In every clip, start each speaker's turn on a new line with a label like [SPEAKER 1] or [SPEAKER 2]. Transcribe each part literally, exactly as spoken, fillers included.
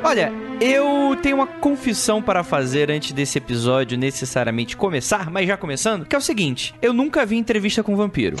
[SPEAKER 1] Olha, eu tenho uma confissão para fazer antes desse episódio necessariamente começar, mas já começando, que é o seguinte, eu nunca vi Entrevista com o Vampiro.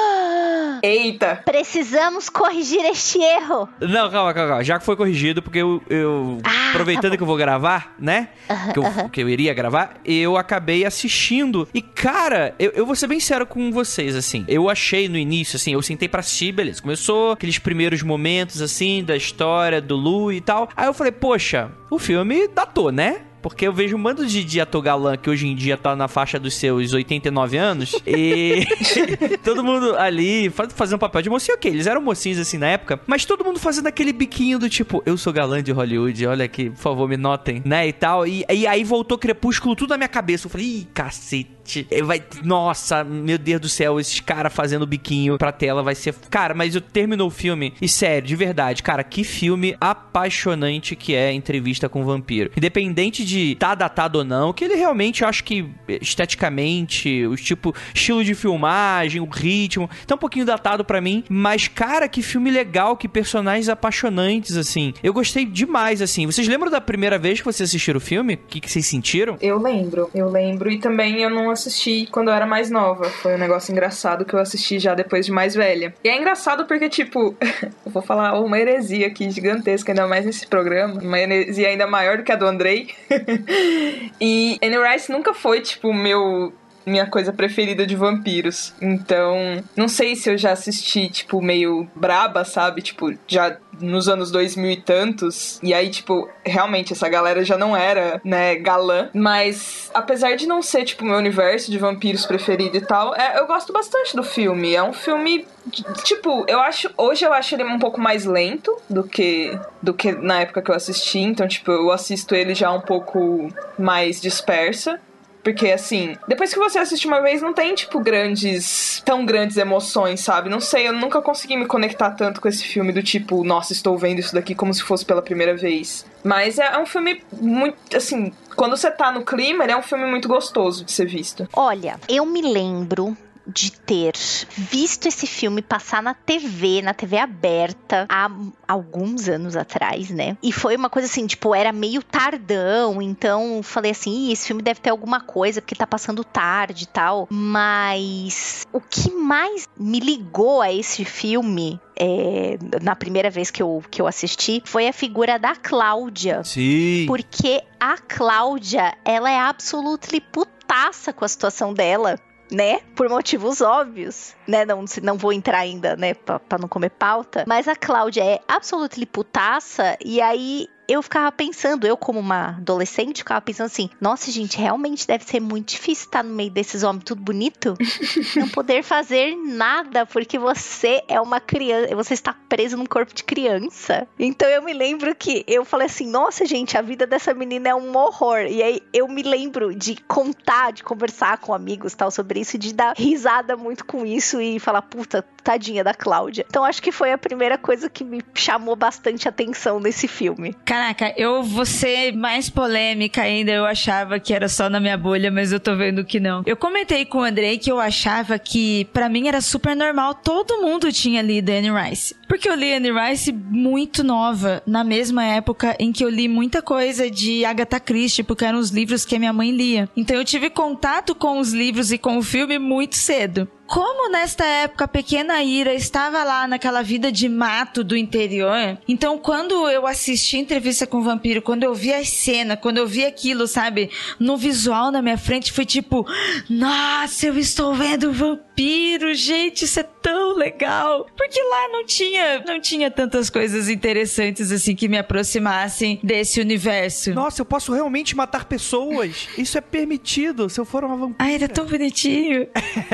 [SPEAKER 2] Eita!
[SPEAKER 3] Precisamos corrigir este erro.
[SPEAKER 1] Não, calma, calma, calma. Já que foi corrigido, porque eu... eu
[SPEAKER 3] ah,
[SPEAKER 1] aproveitando
[SPEAKER 3] tá
[SPEAKER 1] que eu vou gravar, né?
[SPEAKER 3] Uh-huh,
[SPEAKER 1] que, eu,
[SPEAKER 3] uh-huh.
[SPEAKER 1] que eu iria gravar, eu acabei assistindo. E, cara, eu, eu vou ser bem sério com vocês, assim. Eu achei no início, assim, eu sentei pra assistir, beleza. Começou aqueles primeiros momentos, assim, da história do Lu e tal. Aí eu falei, poxa, o filme datou, né? Porque eu vejo um bando de, de ator galã que hoje em dia tá na faixa dos seus oitenta e nove anos. E todo mundo ali faz, fazendo papel de mocinho. Ok, eles eram mocinhos assim na época. Mas todo mundo fazendo aquele biquinho do tipo, eu sou galã de Hollywood, olha aqui, por favor, me notem, né? E tal. E, e aí voltou Crepúsculo tudo na minha cabeça. Eu falei, ih, cacete. Vai, nossa, meu Deus do céu, esses caras fazendo biquinho pra tela vai ser... Cara, mas eu terminou o filme e sério, de verdade, cara, que filme apaixonante que é Entrevista com o Vampiro. Independente de tá datado ou não, que ele realmente, eu acho que esteticamente, o tipo, estilo de filmagem, o ritmo, tá um pouquinho datado pra mim, mas cara, que filme legal, que personagens apaixonantes, assim. Eu gostei demais, assim. Vocês lembram da primeira vez que vocês assistiram o filme? O que, que vocês sentiram?
[SPEAKER 2] Eu lembro, eu lembro e também eu não assisti quando eu era mais nova. Foi um negócio engraçado que eu assisti já depois de mais velha. E é engraçado porque, tipo, eu vou falar uma heresia aqui gigantesca, ainda mais nesse programa, uma heresia ainda maior do que a do Andrei. E Anne Rice nunca foi, tipo, meu... minha coisa preferida de vampiros. Então, não sei se eu já assisti, tipo, meio braba, sabe? Tipo, já nos anos dois mil e tantos. E aí, tipo, realmente, essa galera já não era, né, galã. Mas, apesar de não ser, tipo, meu universo de vampiros preferido e tal, é, eu gosto bastante do filme. É um filme, tipo, eu acho... Hoje eu acho ele um pouco mais lento do que, do que na época que eu assisti. Então, tipo, eu assisto ele já um pouco mais dispersa. Porque, assim, depois que você assiste uma vez, não tem, tipo, grandes... tão grandes emoções, sabe? Não sei, eu nunca consegui me conectar tanto com esse filme do tipo, nossa, estou vendo isso daqui como se fosse pela primeira vez. Mas é um filme muito, assim... Quando você tá no clima, ele é um filme muito gostoso de ser visto.
[SPEAKER 3] Olha, eu me lembro... de ter visto esse filme passar na T V, na T V aberta, há alguns anos atrás, né? E foi uma coisa assim, tipo, era meio tardão, então falei assim, esse filme deve ter alguma coisa, porque tá passando tarde e tal. Mas o que mais me ligou a esse filme... É, na primeira vez que eu, que eu assisti, foi a figura da Cláudia.
[SPEAKER 1] Sim.
[SPEAKER 3] Porque a Cláudia, ela é absolutamente putaça com a situação dela, né? Por motivos óbvios, né? Não, não vou entrar ainda, né? Pra, pra não comer pauta. Mas a Cláudia é absolutamente putaça. E aí... eu ficava pensando, eu como uma adolescente, ficava pensando assim, nossa gente, realmente deve ser muito difícil estar no meio desses homens tudo bonito, não poder fazer nada, porque você é uma criança, você está preso num corpo de criança. Então eu me lembro que eu falei assim, nossa gente, a vida dessa menina é um horror. E aí eu me lembro de contar, de conversar com amigos tal sobre isso, de dar risada muito com isso e falar, puta, tadinha da Cláudia. Então acho que foi a primeira coisa que me chamou bastante atenção nesse filme.
[SPEAKER 4] Caraca, eu vou ser mais polêmica ainda, eu achava que era só na minha bolha, mas eu tô vendo que não. Eu comentei com o Andrei que eu achava que, pra mim, era super normal, todo mundo tinha lido Anne Rice. Porque eu li Anne Rice muito nova, na mesma época em que eu li muita coisa de Agatha Christie, porque eram os livros que a minha mãe lia. Então eu tive contato com os livros e com o filme muito cedo. Como nesta época a pequena Ira estava lá naquela vida de mato do interior, então quando eu assisti Entrevista com o Vampiro, quando eu vi a cena, quando eu vi aquilo, sabe, no visual na minha frente, foi tipo, nossa, eu estou vendo o vampiro, gente, isso é tão legal. Porque lá não tinha, não tinha tantas coisas interessantes assim que me aproximassem desse universo.
[SPEAKER 1] Nossa, eu posso realmente matar pessoas? Isso é permitido se eu for uma vampira.
[SPEAKER 4] Ai, era tão bonitinho.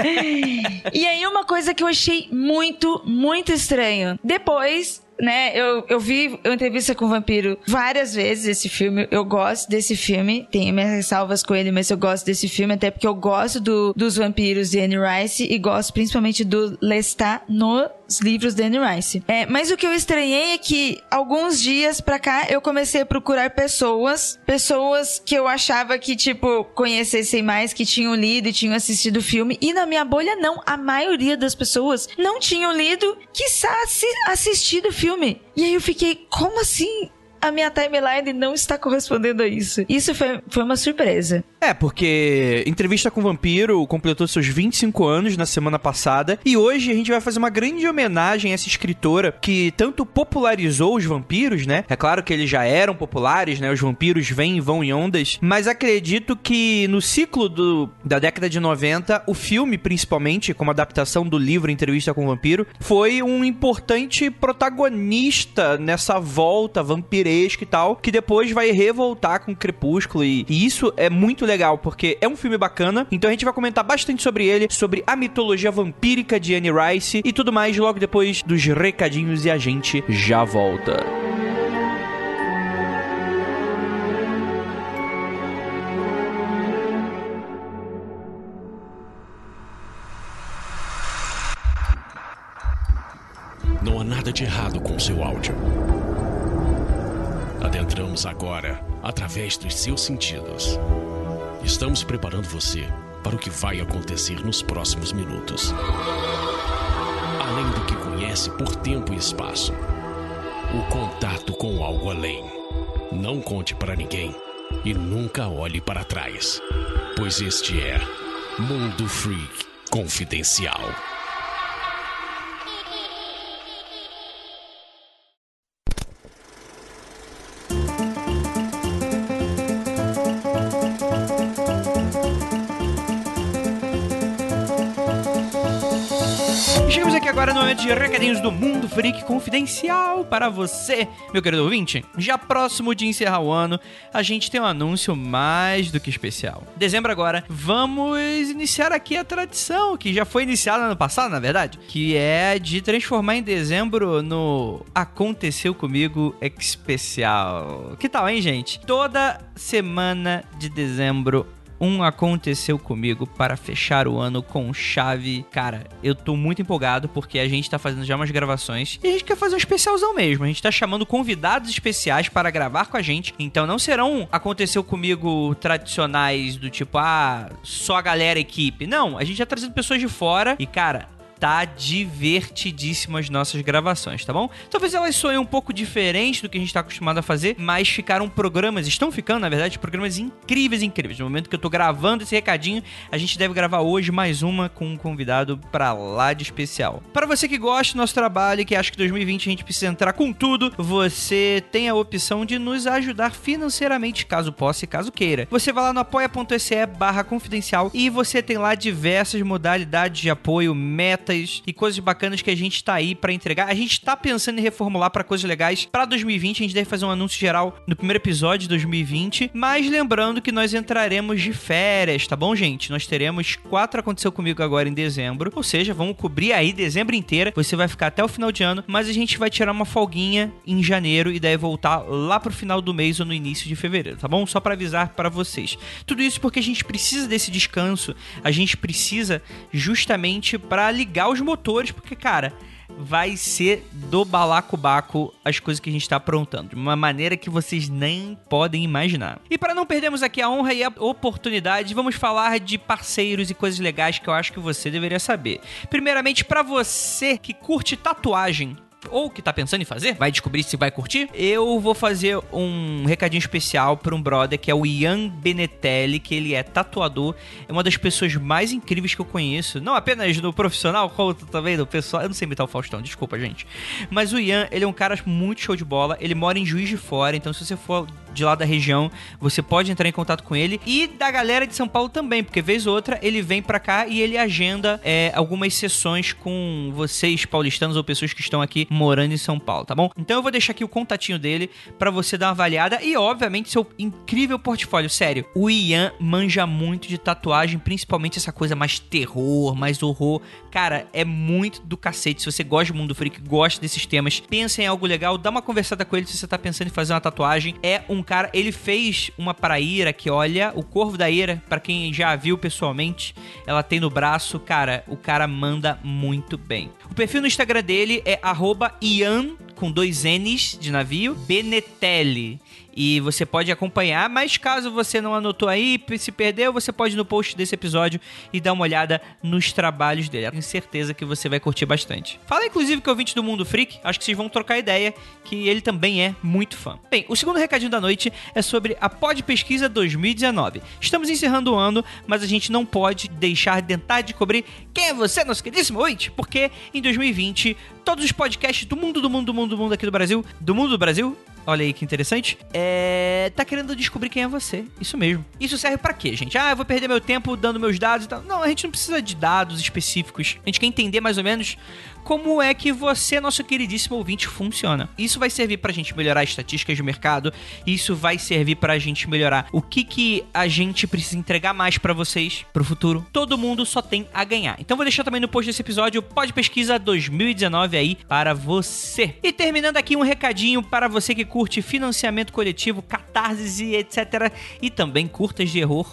[SPEAKER 4] E aí uma coisa que eu achei muito, muito estranho. Depois, né, eu, eu vi a Entrevista com o Vampiro várias vezes, esse filme. Eu gosto desse filme. Tenho minhas ressalvas com ele, mas eu gosto desse filme, até porque eu gosto do, dos vampiros de Anne Rice e gosto principalmente do Lestat nos livros de Anne Rice. É, mas o que eu estranhei é que alguns dias pra cá eu comecei a procurar pessoas, pessoas que eu achava que, tipo, conhecessem mais, que tinham lido e tinham assistido o filme, e na minha bolha não, a maioria das pessoas não tinham lido, quiçá assistido o filme. E aí eu fiquei, como assim? a minha timeline não está correspondendo a isso. Isso foi, foi uma surpresa.
[SPEAKER 1] É, porque Entrevista com o Vampiro completou seus vinte e cinco anos na semana passada, e hoje a gente vai fazer uma grande homenagem a essa escritora que tanto popularizou os vampiros, né? É claro que eles já eram populares, né? Os vampiros vêm e vão em ondas, mas acredito que no ciclo do, da década de noventa, o filme, principalmente, como adaptação do livro Entrevista com o Vampiro, foi um importante protagonista nessa volta vampiresca e tal, que depois vai revoltar com o Crepúsculo, e, e isso é muito legal, porque é um filme bacana, então a gente vai comentar bastante sobre ele, sobre a mitologia vampírica de Anne Rice e tudo mais logo depois dos recadinhos, e a gente já volta.
[SPEAKER 5] Não há nada de errado com seu áudio. Adentramos agora através dos seus sentidos. Estamos preparando você para o que vai acontecer nos próximos minutos. Além do que conhece por tempo e espaço, o contato com algo além. Não conte para ninguém e nunca olhe para trás, pois este é Mundo Freak Confidencial.
[SPEAKER 1] Chegamos aqui agora no momento de recadinhos do Mundo Freak Confidencial para você, meu querido ouvinte. Já próximo de encerrar o ano, a gente tem um anúncio mais do que especial. Dezembro agora, vamos iniciar aqui a tradição, que já foi iniciada no ano passado, na verdade, que é de transformar em dezembro no Aconteceu Comigo Especial. Que tal, hein, gente? Toda semana de dezembro, um Aconteceu Comigo para fechar o ano com chave. Cara, eu tô muito empolgado porque a gente tá fazendo já umas gravações e a gente quer fazer um especialzão mesmo. A gente tá chamando convidados especiais para gravar com a gente. Então não serão Aconteceu Comigo tradicionais do tipo, ah, só a galera, equipe. Não, a gente já tá trazendo pessoas de fora e, cara, tá divertidíssimo as nossas gravações, tá bom? Talvez elas soem um pouco diferentes do que a gente tá acostumado a fazer, mas ficaram programas, estão ficando, na verdade, programas incríveis, incríveis. No momento que eu tô gravando esse recadinho, a gente deve gravar hoje mais uma com um convidado pra lá de especial. Para você que gosta do nosso trabalho e que acha que dois mil e vinte a gente precisa entrar com tudo, você tem a opção de nos ajudar financeiramente, caso possa e caso queira. Você vai lá no apoia.se barra confidencial e você tem lá diversas modalidades de apoio, metas e coisas bacanas que a gente tá aí pra entregar. A gente tá pensando em reformular pra coisas legais pra dois mil e vinte. A gente deve fazer um anúncio geral no primeiro episódio de dois mil e vinte. Mas lembrando que nós entraremos de férias, tá bom, gente? Nós teremos quatro Aconteceu Comigo agora em dezembro. Ou seja, vamos cobrir aí dezembro inteira. Você vai ficar até o final de ano. Mas a gente vai tirar uma folguinha em janeiro e daí voltar lá pro final do mês ou no início de fevereiro, tá bom? Só pra avisar pra vocês. Tudo isso porque a gente precisa desse descanso. A gente precisa justamente pra ligar os motores, porque, cara, vai ser do balacobaco as coisas que a gente tá aprontando, de uma maneira que vocês nem podem imaginar. E para não perdermos aqui a honra e a oportunidade, vamos falar de parceiros e coisas legais que eu acho que você deveria saber. Primeiramente, para você que curte tatuagem, ou que tá pensando em fazer, vai descobrir se vai curtir, eu vou fazer um recadinho especial pra um brother que é o Ian Benetelli, que ele é tatuador, é uma das pessoas mais incríveis que eu conheço, não apenas do profissional, como também do pessoal, eu não sei imitar o Faustão, desculpa, gente, mas o Ian, ele é um cara muito show de bola, ele mora em Juiz de Fora, então se você for de lá da região, você pode entrar em contato com ele, e da galera de São Paulo também, porque vez ou outra ele vem pra cá e ele agenda é, algumas sessões com vocês paulistanos ou pessoas que estão aqui morando em São Paulo, tá bom? Então eu vou deixar aqui o contatinho dele pra você dar uma avaliada e, obviamente, seu incrível portfólio. Sério, o Ian manja muito de tatuagem, principalmente essa coisa mais terror, mais horror. Cara, é muito do cacete. Se você gosta do Mundo Freak, gosta desses temas, pensa em algo legal, dá uma conversada com ele se você tá pensando em fazer uma tatuagem. É um cara, ele fez uma pra Ira que, olha, o Corvo da Ira, pra quem já viu pessoalmente, ela tem no braço, cara, o cara manda muito bem. O perfil no Instagram dele é arroba Ian, com dois N's de navio, Benetelli. e você pode acompanhar, mas caso você não anotou aí, se perdeu, você pode ir no post desse episódio e dar uma olhada nos trabalhos dele. Eu tenho certeza que você vai curtir bastante. Fala inclusive que é ouvinte do Mundo Freak, acho que vocês vão trocar ideia, que ele também é muito fã. Bem, o segundo recadinho da noite é sobre a Pod Pesquisa dois mil e dezenove. Estamos encerrando o ano, mas a gente não pode deixar de tentar descobrir quem é você, nosso queridíssimo ouvinte, porque em dois mil e vinte, todos os podcasts do mundo, do mundo, do mundo, do mundo aqui do Brasil, do mundo do Brasil, olha aí que interessante, é... tá querendo descobrir quem é você. Isso mesmo. Isso serve pra quê, gente? Ah, eu vou perder meu tempo dando meus dados e tal. Não, a gente não precisa de dados específicos. A gente quer entender mais ou menos como é que você, nosso queridíssimo ouvinte, funciona. Isso vai servir pra gente melhorar as estatísticas de mercado. Isso vai servir pra gente melhorar o que que a gente precisa entregar mais pra vocês pro futuro. Todo mundo só tem a ganhar. Então vou deixar também no post desse episódio Pod Pesquisa dois mil e dezenove aí para você. E terminando aqui um recadinho para você que curte financiamento coletivo, catarse e etcétera. E também curtas de terror.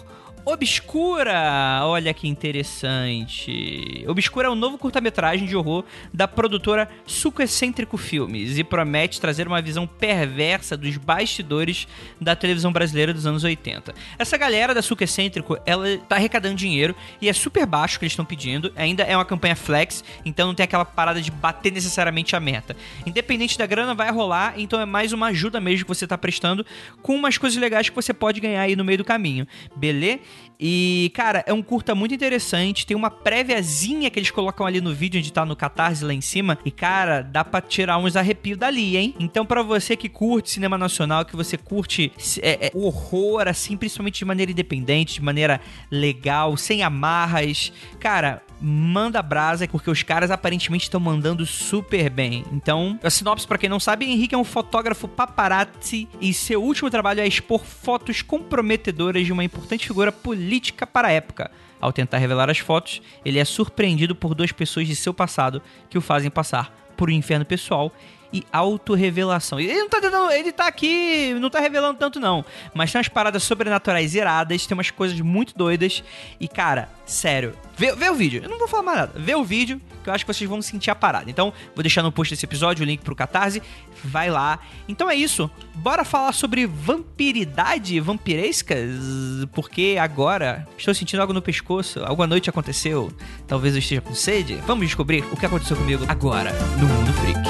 [SPEAKER 1] Obscura, olha que interessante. Obscura é um novo curta-metragem de horror da produtora Suco Excêntrico Filmes e promete trazer uma visão perversa dos bastidores da televisão brasileira dos anos oitenta. Essa galera da Suco Excêntrico, ela tá arrecadando dinheiro e é super baixo o que eles estão pedindo. Ainda é uma campanha flex, então não tem aquela parada de bater necessariamente a meta. Independente da grana, vai rolar, então é mais uma ajuda mesmo que você tá prestando com umas coisas legais que você pode ganhar aí no meio do caminho, beleza? E, cara, é um curta muito interessante. Tem uma préviazinha que eles colocam ali no vídeo, onde tá no Catarse lá em cima. E, cara, dá pra tirar uns arrepios dali, hein? Então, pra você que curte cinema nacional, que você curte é, é, horror, assim, principalmente de maneira independente, de maneira legal, sem amarras, cara, manda brasa, porque os caras aparentemente estão mandando super bem. Então, a sinopse, pra quem não sabe, Henrique é um fotógrafo paparazzi e seu último trabalho é expor fotos comprometedoras de uma importante figura política para a época. Ao tentar revelar as fotos, ele é surpreendido por duas pessoas de seu passado que o fazem passar por um inferno pessoal e autorrevelação. Ele não tá tentando, ele tá aqui, não tá revelando tanto não, mas tem umas paradas sobrenaturais iradas, tem umas coisas muito doidas e, cara, sério, vê, vê o vídeo, eu não vou falar mais nada, vê o vídeo que eu acho que vocês vão sentir a parada. Então, vou deixar no post desse episódio o link pro Catarse, vai lá. Então é isso, bora falar sobre vampiridade, vampirescas, porque agora estou sentindo algo no pescoço, algo à noite aconteceu, talvez eu esteja com sede. Vamos descobrir o que aconteceu comigo agora no Mundo Freak.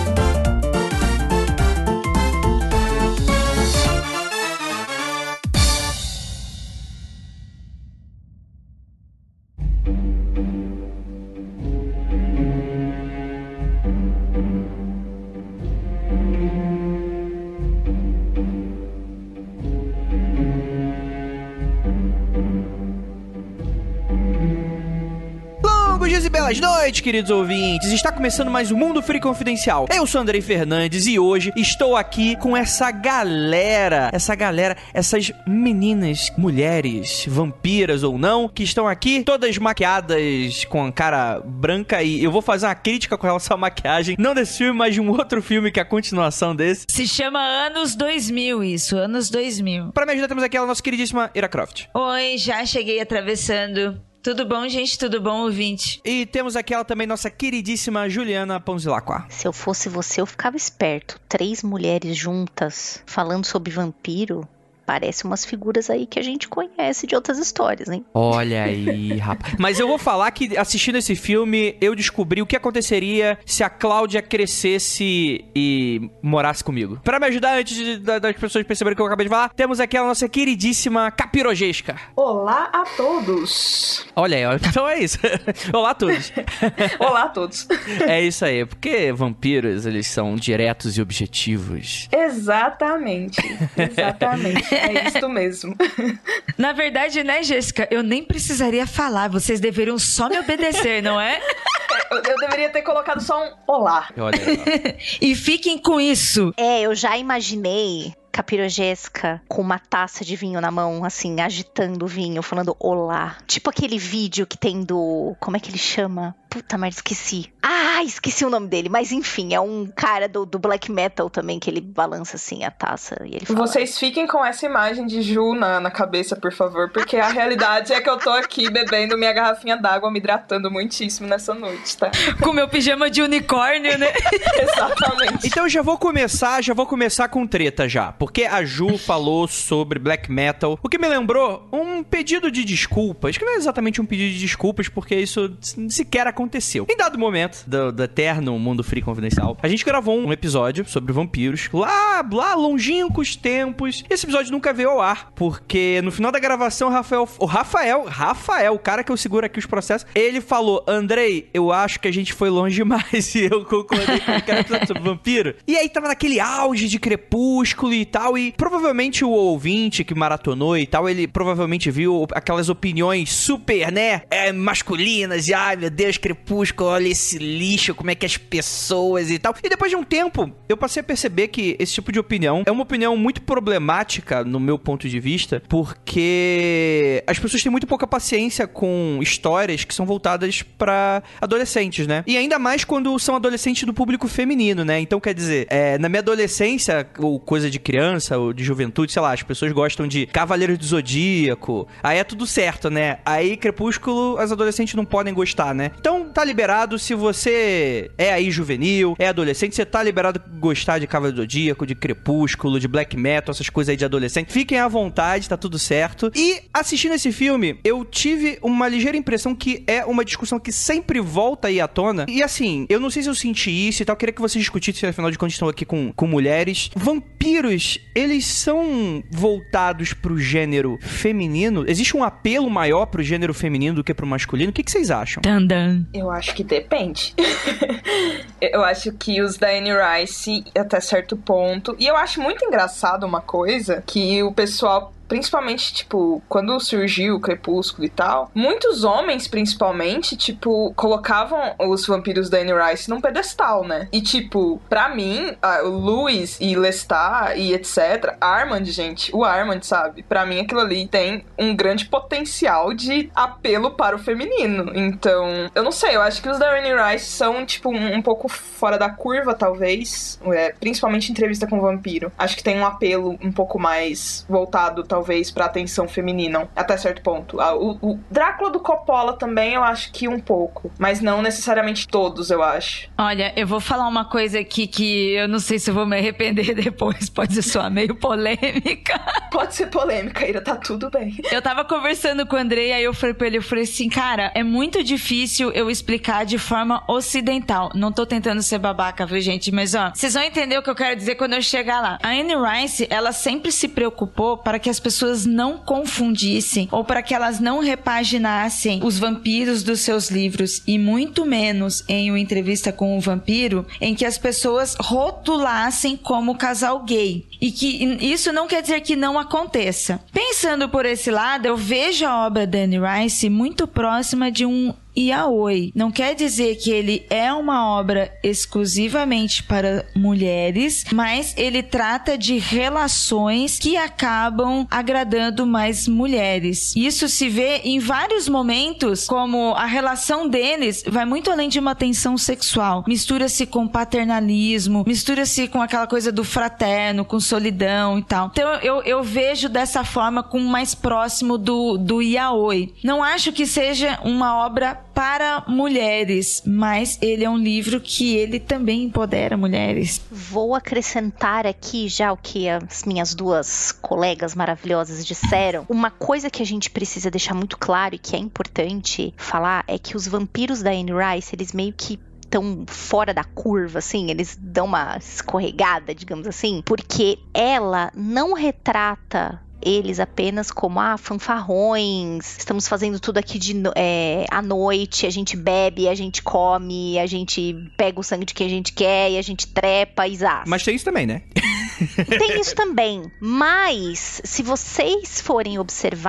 [SPEAKER 1] Belas noites, queridos ouvintes. Está começando mais o Mundo Freak Confidencial. Eu sou Andrei Fernandes e hoje estou aqui com essa galera, essa galera, essas meninas, mulheres, vampiras ou não, que estão aqui todas maquiadas com a cara branca, e eu vou fazer uma crítica com relação à maquiagem, não desse filme, mas de um outro filme que é a continuação desse.
[SPEAKER 4] Se chama Anos dois mil, isso, Anos dois mil.
[SPEAKER 1] Para me ajudar, temos aqui a nossa queridíssima Ira Croft.
[SPEAKER 4] Oi, já cheguei atravessando. Tudo bom, gente? Tudo bom, ouvinte?
[SPEAKER 1] E temos aqui ela também, nossa queridíssima Juliana Ponzilacqua.
[SPEAKER 3] Se eu fosse você, eu ficava esperto. Três mulheres juntas falando sobre vampiro. Parece umas figuras aí que a gente conhece de outras histórias, hein?
[SPEAKER 1] Olha aí, rapaz. Mas eu vou falar que, assistindo esse filme, eu descobri o que aconteceria se a Cláudia crescesse e morasse comigo. Pra me ajudar, antes de, da, das pessoas perceberem o que eu acabei de falar, temos aqui a nossa queridíssima Capirogesca.
[SPEAKER 2] Olá a todos!
[SPEAKER 1] Olha aí, ó. Então é isso. Olá a todos.
[SPEAKER 2] Olá a todos.
[SPEAKER 1] É isso aí, porque vampiros, eles são diretos e objetivos.
[SPEAKER 2] Exatamente. Exatamente. É isso mesmo.
[SPEAKER 4] Na verdade, né, Jéssica? Eu nem precisaria falar. Vocês deveriam só me obedecer, não é?
[SPEAKER 2] Eu, eu deveria ter colocado só um olá.
[SPEAKER 1] Olha aí,
[SPEAKER 4] e fiquem com isso.
[SPEAKER 3] É, eu já imaginei Capirogesca com uma taça de vinho na mão, assim, agitando o vinho, falando olá. Tipo aquele vídeo que tem do... Como é que ele chama? Puta merda, esqueci. Ah, esqueci o nome dele, mas enfim, é um cara do, do black metal também, que ele balança assim a taça e ele fala...
[SPEAKER 2] Vocês fiquem com essa imagem de Ju na, na cabeça, por favor, porque a realidade é que eu tô aqui bebendo minha garrafinha d'água, me hidratando muitíssimo nessa noite, tá?
[SPEAKER 4] Com meu pijama de unicórnio, né?
[SPEAKER 2] Exatamente.
[SPEAKER 1] Então eu já vou começar, já vou começar com treta já, porque a Ju falou sobre black metal, o que me lembrou um pedido de desculpas, que não é exatamente um pedido de desculpas, porque isso sequer aconteceu. Em dado momento do, do eterno Mundo Free Confidencial, a gente gravou um episódio sobre vampiros, lá, lá longínquos tempos. Esse episódio nunca veio ao ar, porque no final da gravação, o Rafael, o Rafael, Rafael, o cara que eu seguro aqui os processos, ele falou, Andrei, eu acho que a gente foi longe demais, e eu concordei com aquele episódio sobre vampiro. E aí tava naquele auge de Crepúsculo e tal, e provavelmente o ouvinte que maratonou e tal, ele provavelmente viu aquelas opiniões super, né, é, masculinas, e ai meu Deus, Crepúsculo, olha esse lixo, como é que as pessoas e tal. E depois de um tempo, eu passei a perceber que esse tipo de opinião é uma opinião muito problemática, no meu ponto de vista, porque as pessoas têm muito pouca paciência com histórias que são voltadas pra adolescentes, né? E ainda mais quando são adolescentes do público feminino, né? Então, quer dizer, é, na minha adolescência, ou coisa de criança, ou de juventude, sei lá, as pessoas gostam de Cavaleiros do Zodíaco, aí é tudo certo, né? Aí, Crepúsculo, as adolescentes não podem gostar, né? Então, tá liberado, se você é aí juvenil, é adolescente, você tá liberado gostar de Cavaleiro do Zodíaco, de Crepúsculo, de black metal, essas coisas aí de adolescente. Fiquem à vontade, tá tudo certo. E, assistindo esse filme, eu tive uma ligeira impressão que é uma discussão que sempre volta aí à tona. E assim, eu não sei se eu senti isso e tal, eu queria que vocês discutissem, afinal de contas estão aqui com, com mulheres. Vampiros, eles são voltados pro gênero feminino? Existe um apelo maior pro gênero feminino do que pro masculino? O que, que vocês acham?
[SPEAKER 4] Dandan.
[SPEAKER 2] Eu acho que depende. Eu acho que os da Anne Rice, até certo ponto... E eu acho muito engraçado uma coisa, que o pessoal... Principalmente, tipo, quando surgiu o Crepúsculo e tal, muitos homens, principalmente, tipo, colocavam os vampiros da Anne Rice num pedestal, né? E, tipo, pra mim, o Louis e Lestat e etcétera, Armand, gente, o Armand, sabe? Pra mim, aquilo ali tem um grande potencial de apelo para o feminino. Então, eu não sei, eu acho que os da Anne Rice são, tipo, um, um pouco fora da curva, talvez. É, principalmente em Entrevista com o Vampiro. Acho que tem um apelo um pouco mais voltado, talvez, talvez pra atenção feminina, até certo ponto. O, o Drácula do Coppola também, eu acho que um pouco, mas não necessariamente todos, eu acho.
[SPEAKER 4] Olha, eu vou falar uma coisa aqui que eu não sei se eu vou me arrepender depois, pode soar meio polêmica.
[SPEAKER 2] Pode ser polêmica, Ira, tá tudo bem.
[SPEAKER 4] Eu tava conversando com o Andrei, aí eu falei pra ele, eu falei assim, cara, é muito difícil eu explicar de forma ocidental. Não tô tentando ser babaca, viu, gente? Mas, ó, vocês vão entender o que eu quero dizer quando eu chegar lá. A Anne Rice, ela sempre se preocupou para que as pessoas não confundissem ou para que elas não repaginassem os vampiros dos seus livros, e muito menos em uma Entrevista com o Vampiro, em que as pessoas rotulassem como casal gay. E que isso não quer dizer que não aconteça. Pensando por esse lado, eu vejo a obra da Anne Rice muito próxima de um yaoi. Não quer dizer que ele é uma obra exclusivamente para mulheres, mas ele trata de relações que acabam agradando mais mulheres. Isso se vê em vários momentos, como a relação deles vai muito além de uma tensão sexual. Mistura-se com paternalismo, mistura-se com aquela coisa do fraterno, com solidão e tal. Então eu, eu vejo dessa forma como mais próximo do, do yaoi. Não acho que seja uma obra para mulheres, mas ele é um livro que ele também empodera mulheres.
[SPEAKER 3] Vou acrescentar aqui já o que as minhas duas colegas maravilhosas disseram. Uma coisa que a gente precisa deixar muito claro e que é importante falar é que os vampiros da Anne Rice, eles meio que tão fora da curva, assim, eles dão uma escorregada, digamos assim, porque ela não retrata eles apenas como, ah, fanfarrões, estamos fazendo tudo aqui de, é, à noite, a gente bebe, a gente come, a gente pega o sangue de quem a gente quer e a gente trepa e zaz.
[SPEAKER 1] Mas tem isso também, né?
[SPEAKER 3] Tem isso também, mas se vocês forem observar,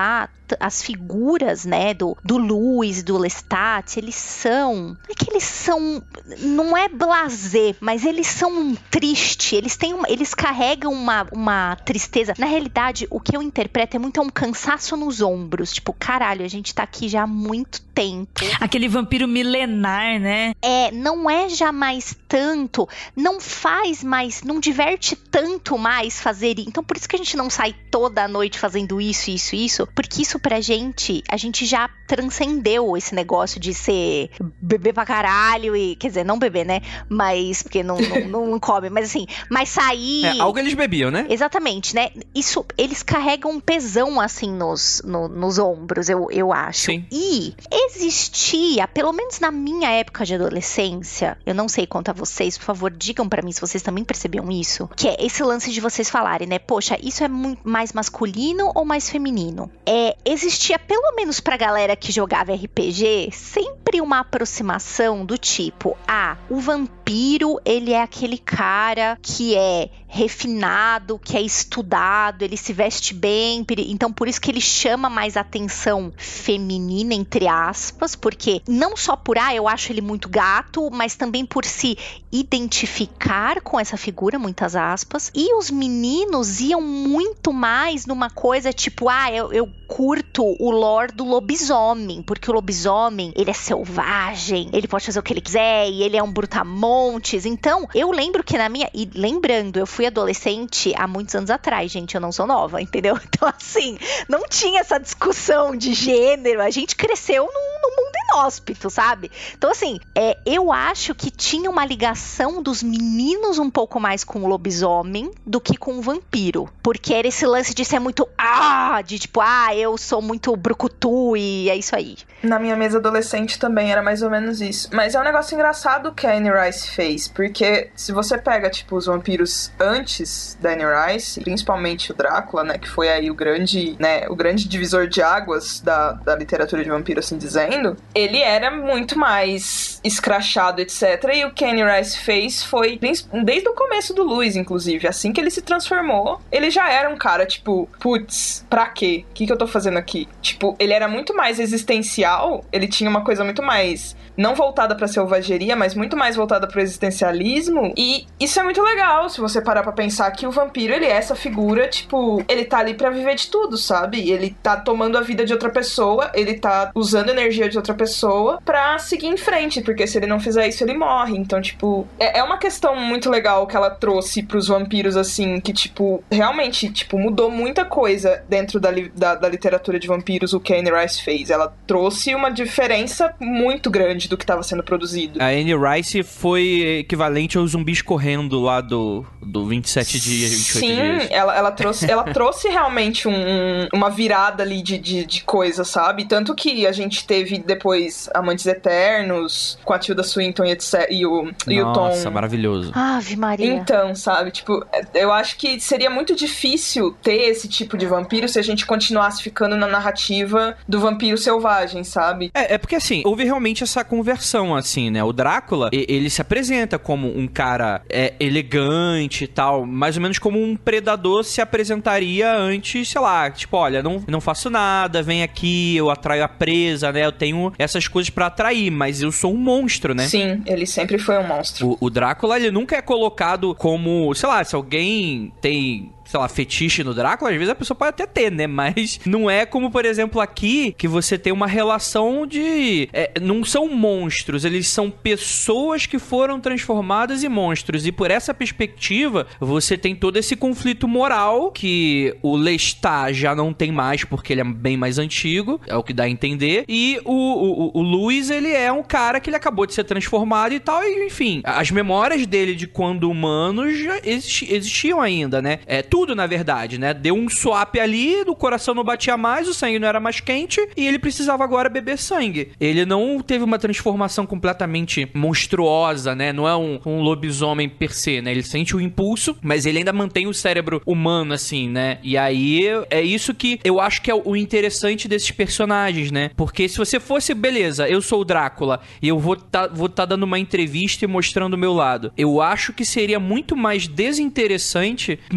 [SPEAKER 3] as figuras, né, do, do Louis, do Lestat, eles são... Não é que eles são... Não é blasé, mas eles são um triste, eles têm uma, eles carregam uma, uma tristeza. Na realidade, o que eu interpreto é muito um cansaço nos ombros. Tipo, caralho, a gente tá aqui já há muito tempo.
[SPEAKER 4] Aquele vampiro milenar, né?
[SPEAKER 3] É, não é já mais tanto, não faz mais, não diverte tanto mais fazer. Então, por isso que a gente não sai toda a noite fazendo isso, isso, isso, porque isso pra gente, a gente já transcendeu esse negócio de ser beber pra caralho e, quer dizer, não beber, né? Mas, porque não, não, não come, mas assim, mas sair...
[SPEAKER 1] É, algo eles bebiam, né?
[SPEAKER 3] Exatamente, né? Isso, eles carregam um pesão, assim, nos, no, nos ombros, eu, eu acho.
[SPEAKER 1] Sim.
[SPEAKER 3] E existia, pelo menos na minha época de adolescência, eu não sei quanto a vocês, por favor, digam pra mim se vocês também percebiam isso, que é esse lance de vocês falarem, né? Poxa, isso é muito mais masculino ou mais feminino? É, existia, pelo menos pra galera que jogava R P G, sempre uma aproximação do tipo, ah, o vampiro, ele é aquele cara que é refinado, que é estudado, ele se veste bem, então por isso que ele chama mais atenção feminina, entre aspas, porque não só por, ah, eu acho ele muito gato, mas também por se identificar com essa figura, muitas aspas, e os meninos iam muito mais numa coisa tipo, ah, eu, eu curto o lore do lobisomem, porque o lobisomem, ele é selvagem, ele pode fazer o que ele quiser, e ele é um brutamontes, então, eu lembro que na minha, e lembrando, eu fui adolescente há muitos anos atrás, gente, eu não sou nova, entendeu? Então, assim, não tinha essa discussão de gênero, a gente cresceu num, num mundo inóspito, sabe? Então, assim, é, eu acho que tinha uma ligação dos meninos um pouco mais com o lobisomem do que com o vampiro, porque era esse lance de ser muito, ah, de tipo, ah, eu sou muito brucutu e é isso aí.
[SPEAKER 2] Na minha mesa adolescente também era mais ou menos isso. Mas é um negócio engraçado que a Anne Rice fez, porque se você pega, tipo, os vampiros antes da Anne Rice, principalmente o Drácula, né, que foi aí o grande, né, o grande divisor de águas da, da literatura de vampiro, assim dizendo, ele era muito mais escrachado, etcétera. E o que a Anne Rice fez foi, desde o começo do Louis, inclusive, assim que ele se transformou, ele já era um cara, tipo, putz, pra quê? O que, que eu tô fazendo aqui? Tipo, ele era muito mais existencial, ele tinha uma coisa muito mais, não voltada pra selvageria, mas muito mais voltada pro existencialismo, e isso é muito legal, se você parar pra pensar que o vampiro, ele é essa figura, tipo, ele tá ali pra viver de tudo, sabe? Ele tá tomando a vida de outra pessoa, ele tá usando a energia de outra pessoa pra seguir em frente, porque se ele não fizer isso, ele morre. Então, tipo, é, é uma questão muito legal que ela trouxe pros vampiros, assim, que, tipo, realmente, tipo, mudou muita coisa dentro da, da, da literatura de vampiros, o que a Anne Rice fez. Ela trouxe uma diferença muito grande do que estava sendo produzido.
[SPEAKER 1] A Anne Rice foi equivalente aos zumbis correndo lá do, do vinte e sete dias, vinte e oito
[SPEAKER 2] Sim,
[SPEAKER 1] dias.
[SPEAKER 2] Sim, ela, ela, trouxe, ela trouxe realmente um, uma virada ali de, de, de coisa, sabe? Tanto que a gente teve depois Amantes Eternos, com a Tilda Swinton e, etcétera, e, o, e o Tom.
[SPEAKER 1] Nossa, maravilhoso.
[SPEAKER 3] Ave Maria.
[SPEAKER 2] Então, sabe? Tipo, eu acho que seria muito difícil ter esse tipo de vampiro se a gente continuasse ficando na narrativa do vampiro selvagem, sabe?
[SPEAKER 1] É, é porque assim, houve realmente essa conversão, assim, né? O Drácula, ele se apresenta como um cara é, elegante e tal, mais ou menos como um predador se apresentaria antes, sei lá, tipo, olha, não, não faço nada, vem aqui, eu atraio a presa, né? Eu tenho essas coisas pra atrair, mas eu sou um monstro, né?
[SPEAKER 2] Sim, ele sempre foi um monstro.
[SPEAKER 1] O, o Drácula, ele nunca é colocado como, sei lá, se alguém tem... sei lá, fetiche no Drácula, às vezes a pessoa pode até ter, né? Mas não é como, por exemplo, aqui, que você tem uma relação de... É, não são monstros, eles são pessoas que foram transformadas em monstros. E por essa perspectiva, você tem todo esse conflito moral que o Lestat já não tem mais, porque ele é bem mais antigo, é o que dá a entender. E o, o, o Louis, ele é um cara que ele acabou de ser transformado e tal, e enfim, as memórias dele de quando humanos já existi, existiam ainda, né? É tudo, na verdade, né? Deu um swap ali, o coração não batia mais, o sangue não era mais quente e ele precisava agora beber sangue. Ele não teve uma transformação completamente monstruosa, né? Não é um, um lobisomem per se, né? Ele sente o impulso, mas ele ainda mantém o cérebro humano, assim, né? E aí, é isso que eu acho que é o interessante desses personagens, né? Porque se você fosse, beleza, eu sou o Drácula e eu vou tá, vou tá dando uma entrevista e mostrando o meu lado, eu acho que seria muito mais desinteressante num ponto de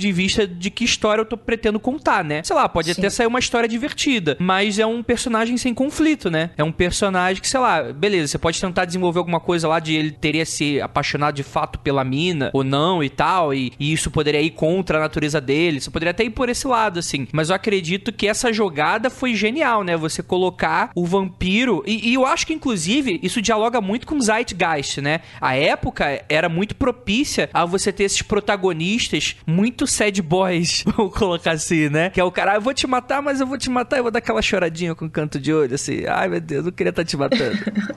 [SPEAKER 1] de vista de que história eu tô pretendo contar, né? Sei lá, pode
[SPEAKER 2] Sim.
[SPEAKER 1] até sair uma história divertida, mas é um personagem sem conflito, né? É um personagem que, sei lá, beleza, você pode tentar desenvolver alguma coisa lá de ele teria se apaixonado de fato pela mina ou não e tal, e, e isso poderia ir contra a natureza dele, você poderia até ir por esse lado, assim. Mas eu acredito que essa jogada foi genial, né? Você colocar o vampiro, e, e eu acho que, inclusive, isso dialoga muito com o Zeitgeist, né? A época era muito propícia a você ter esses protagonistas muito sad boys, vamos colocar assim, né? Que é o cara, ah, eu vou te matar, mas eu vou te matar, eu vou dar aquela choradinha com canto de olho, assim, ai meu Deus, eu não queria estar te matando.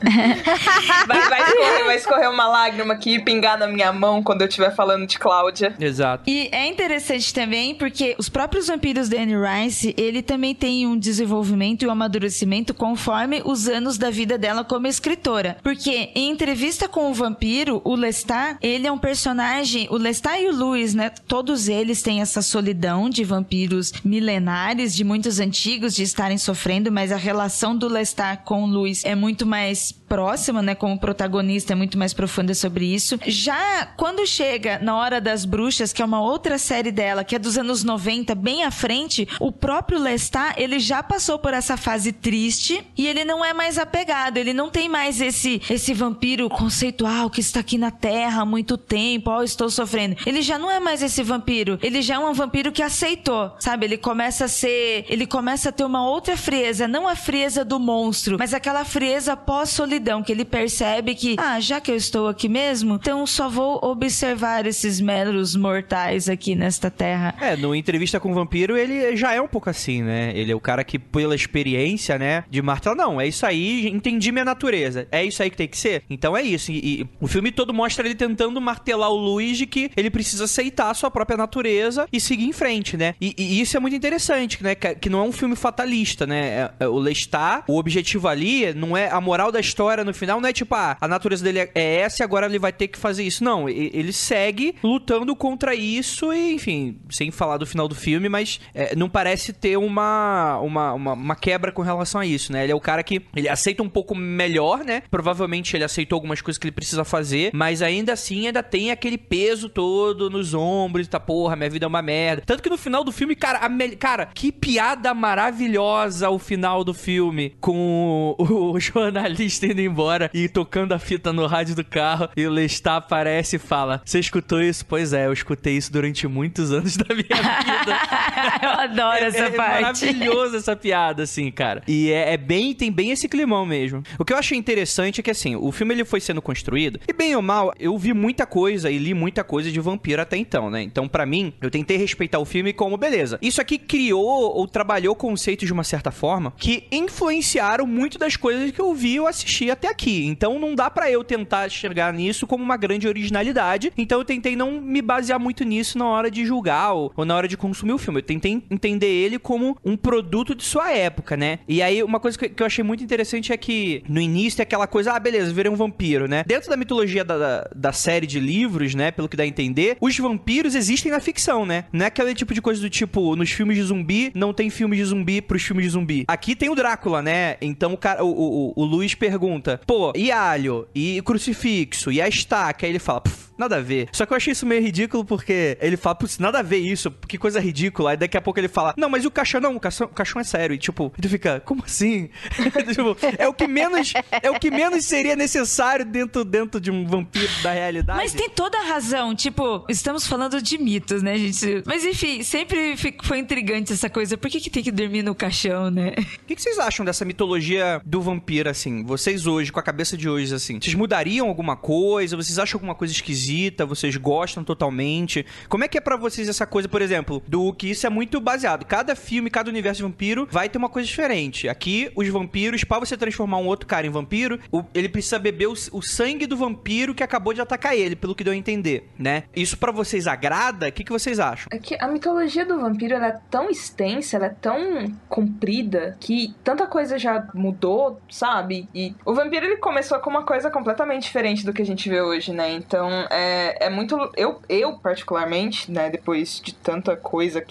[SPEAKER 2] Vai, vai, escorrer, vai escorrer uma lágrima aqui e pingar na minha mão quando eu estiver falando de Cláudia.
[SPEAKER 1] Exato.
[SPEAKER 4] E é interessante também porque os próprios vampiros da Anne Rice, ele também tem um desenvolvimento e um amadurecimento conforme os anos da vida dela como escritora. Porque em entrevista com o vampiro, o Lestat, ele é um personagem, o Lestat e o Louis, né? Todos eles têm essa solidão de vampiros milenares, de muitos antigos, de estarem sofrendo, mas a relação do Lestat com o Louis é muito mais próxima, né? Como protagonista, é muito mais profunda sobre isso. Já quando chega na Hora das Bruxas, que é uma outra série dela, que é dos anos noventa, bem à frente, o próprio Lestat, ele já passou por essa fase triste e ele não é mais apegado, ele não tem mais esse, esse vampiro conceitual que está aqui na Terra há muito tempo, ó, oh, estou sofrendo. Ele já não é mais esse vampiro, ele já é um vampiro que aceitou, sabe? Ele começa a ser, ele começa a ter uma outra frieza, não a frieza do monstro, mas aquela frieza pós-solidão, que ele percebe que, ah, já que eu estou aqui mesmo, então só vou observar esses meros mortais aqui nesta terra.
[SPEAKER 1] É, no Entrevista com o Vampiro, ele já é um pouco assim, né? Ele é o cara que, pela experiência, né, de martelo, não, é isso aí, entendi minha natureza, é isso aí que tem que ser, então é isso. E, e o filme todo mostra ele tentando martelar o Louis de que ele precisa aceitar a sua própria natureza e seguir em frente, né? E, e isso é muito interessante, né? Que, que não é um filme fatalista, né? É, é, o Lestat, o objetivo ali não é a moral da história no final, não é tipo, ah, a natureza dele é essa e agora ele vai ter que fazer isso. Não, ele segue lutando contra isso e, enfim, sem falar do final do filme, mas é, não parece ter uma, uma, uma, uma quebra com relação a isso, né? Ele é o cara que, ele aceita um pouco melhor, né? Provavelmente ele aceitou algumas coisas que ele precisa fazer, mas ainda assim ainda tem aquele peso todo nos ombros, tá, porra, minha vida é uma merda. Tanto que no final do filme, cara, a me... cara, que piada maravilhosa o final do filme, com o, o jornalista indo embora e tocando a fita no rádio do carro, e o Lestat aparece e fala, você escutou isso? Pois é, eu escutei isso durante muitos anos da minha vida.
[SPEAKER 4] Eu adoro
[SPEAKER 1] é,
[SPEAKER 4] essa
[SPEAKER 1] é,
[SPEAKER 4] parte.
[SPEAKER 1] É maravilhoso essa piada, assim, cara. E é, é bem, tem bem esse climão mesmo. O que eu achei interessante é que, assim, o filme ele foi sendo construído, e bem ou mal, eu vi muita coisa e li muita coisa de vampiro até então, né? Então, pra mim, eu tentei respeitar o filme como, beleza, isso aqui criou ou trabalhou conceitos de uma certa forma que influenciaram muito das coisas que eu vi ou assisti até aqui. Então, não dá pra eu tentar enxergar nisso como uma grande originalidade. Então, eu tentei não me basear muito nisso na hora de julgar ou, ou na hora de consumir o filme. Eu tentei entender ele como um produto de sua época, né? E aí, uma coisa que, que eu achei muito interessante é que no início é aquela coisa, ah, beleza, virei um vampiro, né? Dentro da mitologia da, da, da série de livros, né? Pelo que dá a entender, os vampiros existem na ficção, né? Não é aquele tipo de coisa do tipo, nos filmes de zumbi, não tem filmes de zumbi pros filmes de zumbi. Aqui tem o Drácula, né? Então o cara, o, o, o Luiz pergunta, pô, e alho? E crucifixo? E a estaca? Aí ele fala, pff, nada a ver. Só que eu achei isso meio ridículo porque ele fala, putz, nada a ver isso, que coisa ridícula. Aí daqui a pouco ele fala, não, mas o caixão não, o caixão, o caixão é sério. E tipo, tu fica, como assim? Tipo, é o que menos, é o que menos seria necessário dentro, dentro de um vampiro da realidade.
[SPEAKER 4] Mas tem toda a razão, tipo, estamos falando de mitos, né, gente? Mas enfim, sempre foi intrigante essa coisa, por que que tem que dormir no caixão, né?
[SPEAKER 1] O que, que vocês acham dessa mitologia do vampiro, assim? Vocês hoje, com a cabeça de hoje, assim, vocês mudariam alguma coisa? Vocês acham alguma coisa esquisita? Vocês gostam totalmente? Como é que é pra vocês essa coisa, por exemplo, do que isso é muito baseado? Cada filme, cada universo de vampiro vai ter uma coisa diferente. Aqui, os vampiros, pra você transformar um outro cara em vampiro, o, ele precisa beber o, o sangue do vampiro que acabou de atacar ele, pelo que deu a entender, né? Isso pra vocês agrada? O que, que vocês acham?
[SPEAKER 2] É que a mitologia do vampiro, ela é tão extensa, ela é tão comprida, que tanta coisa já mudou, sabe? E o vampiro, ele começou com uma coisa completamente diferente do que a gente vê hoje, né? Então, é, é muito... Eu, eu, particularmente, né, depois de tanta coisa que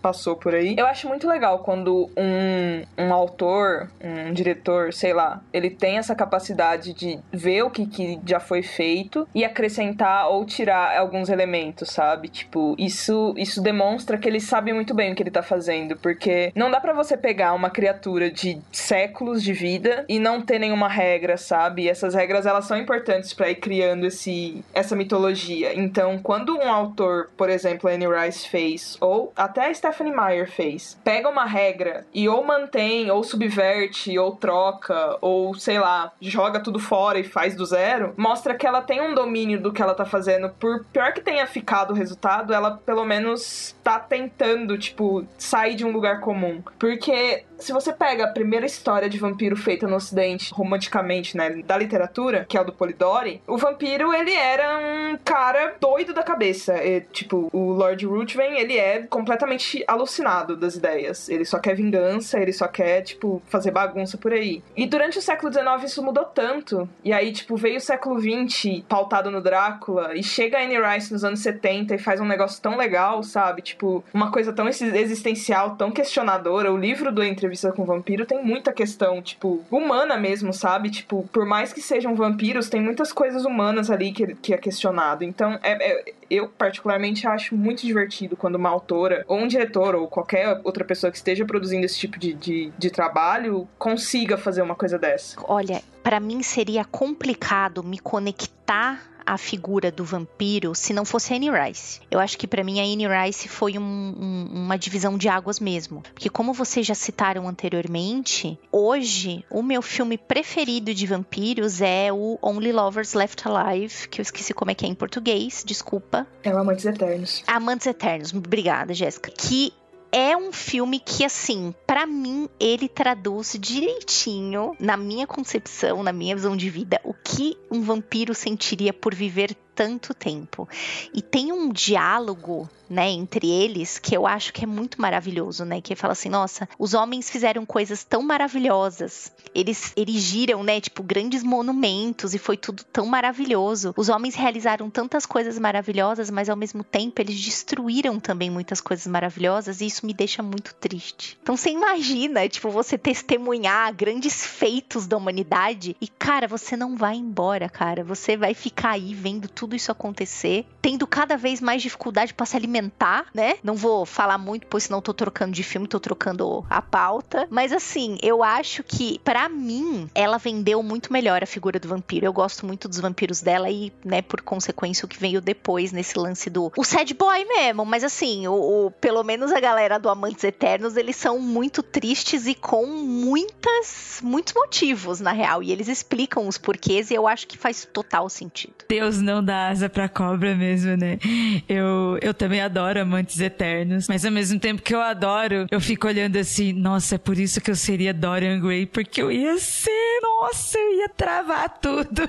[SPEAKER 2] passou por aí. Eu acho muito legal quando um, um autor, um diretor, sei lá, ele tem essa capacidade de ver o que, que já foi feito e acrescentar ou tirar alguns elementos, sabe? Tipo, isso, isso demonstra que ele sabe muito bem o que ele tá fazendo, porque não dá pra você pegar uma criatura de séculos de vida e não ter nenhuma regra, sabe? E essas regras, elas são importantes pra ir criando esse, essa mitologia. Então, quando um autor, por exemplo, a Anne Rice fez, ou até a Stephenie Meyer fez, pega uma regra e ou mantém, ou subverte, ou troca, ou, sei lá, joga tudo fora e faz do zero, mostra que ela tem um domínio do que ela tá fazendo. Por pior que tenha ficado o resultado, ela pelo menos tá tentando, tipo, sair de um lugar comum. Porque se você pega a primeira história de vampiro feita no Ocidente, romanticamente, né, da literatura, que é o do Polidori, o vampiro, ele era um cara doido da cabeça. E, tipo, o Lord Ruthven, ele é completamente alucinado das ideias. Ele só quer vingança, ele só quer, tipo, fazer bagunça por aí. E durante o século dezenove isso mudou tanto. E aí, tipo, veio o século vinte pautado no Drácula, e chega a Anne Rice nos anos setenta e faz um negócio tão legal, sabe? Tipo, uma coisa tão existencial, tão questionadora. O livro do Entrevista com o Vampiro tem muita questão, tipo, humana mesmo, sabe? Tipo, por mais que sejam vampiros, tem muitas coisas humanas ali que, que é questionado. Então, é, é, eu particularmente acho muito divertido quando uma autora, ou um diretor, ou qualquer outra pessoa que esteja produzindo esse tipo de, de, de trabalho, consiga fazer uma coisa dessa.
[SPEAKER 3] Olha, pra mim seria complicado me conectar a figura do vampiro se não fosse a Anne Rice. Eu acho que pra mim a Anne Rice foi um, um, uma divisão de águas mesmo. Porque como vocês já citaram anteriormente, hoje o meu filme preferido de vampiros é o Only Lovers Left Alive, que eu esqueci como é que é em português, desculpa.
[SPEAKER 2] É o Amantes Eternos.
[SPEAKER 3] Amantes Eternos, obrigada, Jéssica. Que é um filme que, assim, pra mim, ele traduz direitinho, na minha concepção, na minha visão de vida, o que um vampiro sentiria por viver tanto tempo. E tem um diálogo, né, entre eles, que eu acho que é muito maravilhoso, né, que fala assim, nossa, os homens fizeram coisas tão maravilhosas, eles erigiram, né, tipo, grandes monumentos e foi tudo tão maravilhoso. Os homens realizaram tantas coisas maravilhosas, mas ao mesmo tempo eles destruíram também muitas coisas maravilhosas e isso me deixa muito triste. Então você imagina, tipo, você testemunhar grandes feitos da humanidade e, cara, você não vai embora, cara, você vai ficar aí vendo tudo tudo isso acontecer, tendo cada vez mais dificuldade para se alimentar, né? Não vou falar muito, pois senão tô trocando de filme, tô trocando a pauta. Mas assim, eu acho que, pra mim, ela vendeu muito melhor a figura do vampiro. Eu gosto muito dos vampiros dela e, né, por consequência, o que veio depois nesse lance do... O sad boy mesmo, mas assim, o, o, pelo menos a galera do Amantes Eternos, eles são muito tristes e com muitas, muitos motivos, na real. E eles explicam os porquês e eu acho que faz total sentido.
[SPEAKER 4] Deus não dá asa pra cobra mesmo, né? Eu, eu também adoro Amantes Eternos, mas ao mesmo tempo que eu adoro, eu fico olhando assim, nossa, é por isso que eu seria Dorian Gray, porque eu ia ser, nossa, eu ia travar tudo.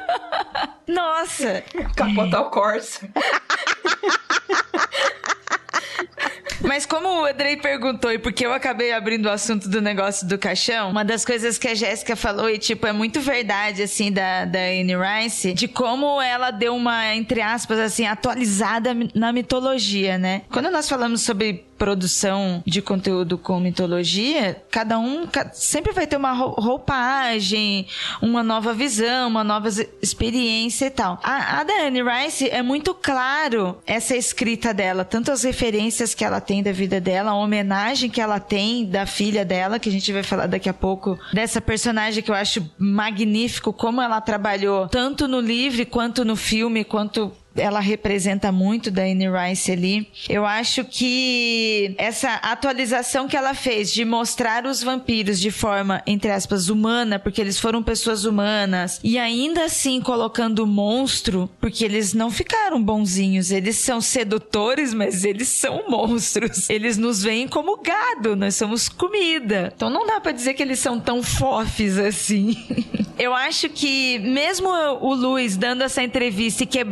[SPEAKER 4] Nossa!
[SPEAKER 2] Capotar o Corsa.
[SPEAKER 4] Mas como o Andrei perguntou, e porque eu acabei abrindo o assunto do negócio do caixão, uma das coisas que a Jéssica falou, e tipo, é muito verdade, assim, da, da Anne Rice, de como ela deu uma, entre aspas, assim, atualizada na mitologia, né? Quando nós falamos sobre produção de conteúdo com mitologia, cada um sempre vai ter uma roupagem, uma nova visão, uma nova experiência e tal. A, a da Anne Rice é muito claro essa escrita dela, tanto as referências que ela tem da vida dela, a homenagem que ela tem da filha dela, que a gente vai falar daqui a pouco, dessa personagem que eu acho magnífico, como ela trabalhou tanto no livro quanto no filme, quanto ela representa muito da Anne Rice ali. Eu acho que essa atualização que ela fez de mostrar os vampiros de forma, entre aspas, humana, porque eles foram pessoas humanas, e ainda assim colocando o monstro, porque eles não ficaram bonzinhos, eles são sedutores, mas eles são monstros. Eles nos veem como gado, nós somos comida. Então não dá pra dizer que eles são tão fofes assim. Eu acho que mesmo o Lewis dando essa entrevista e quebrando esses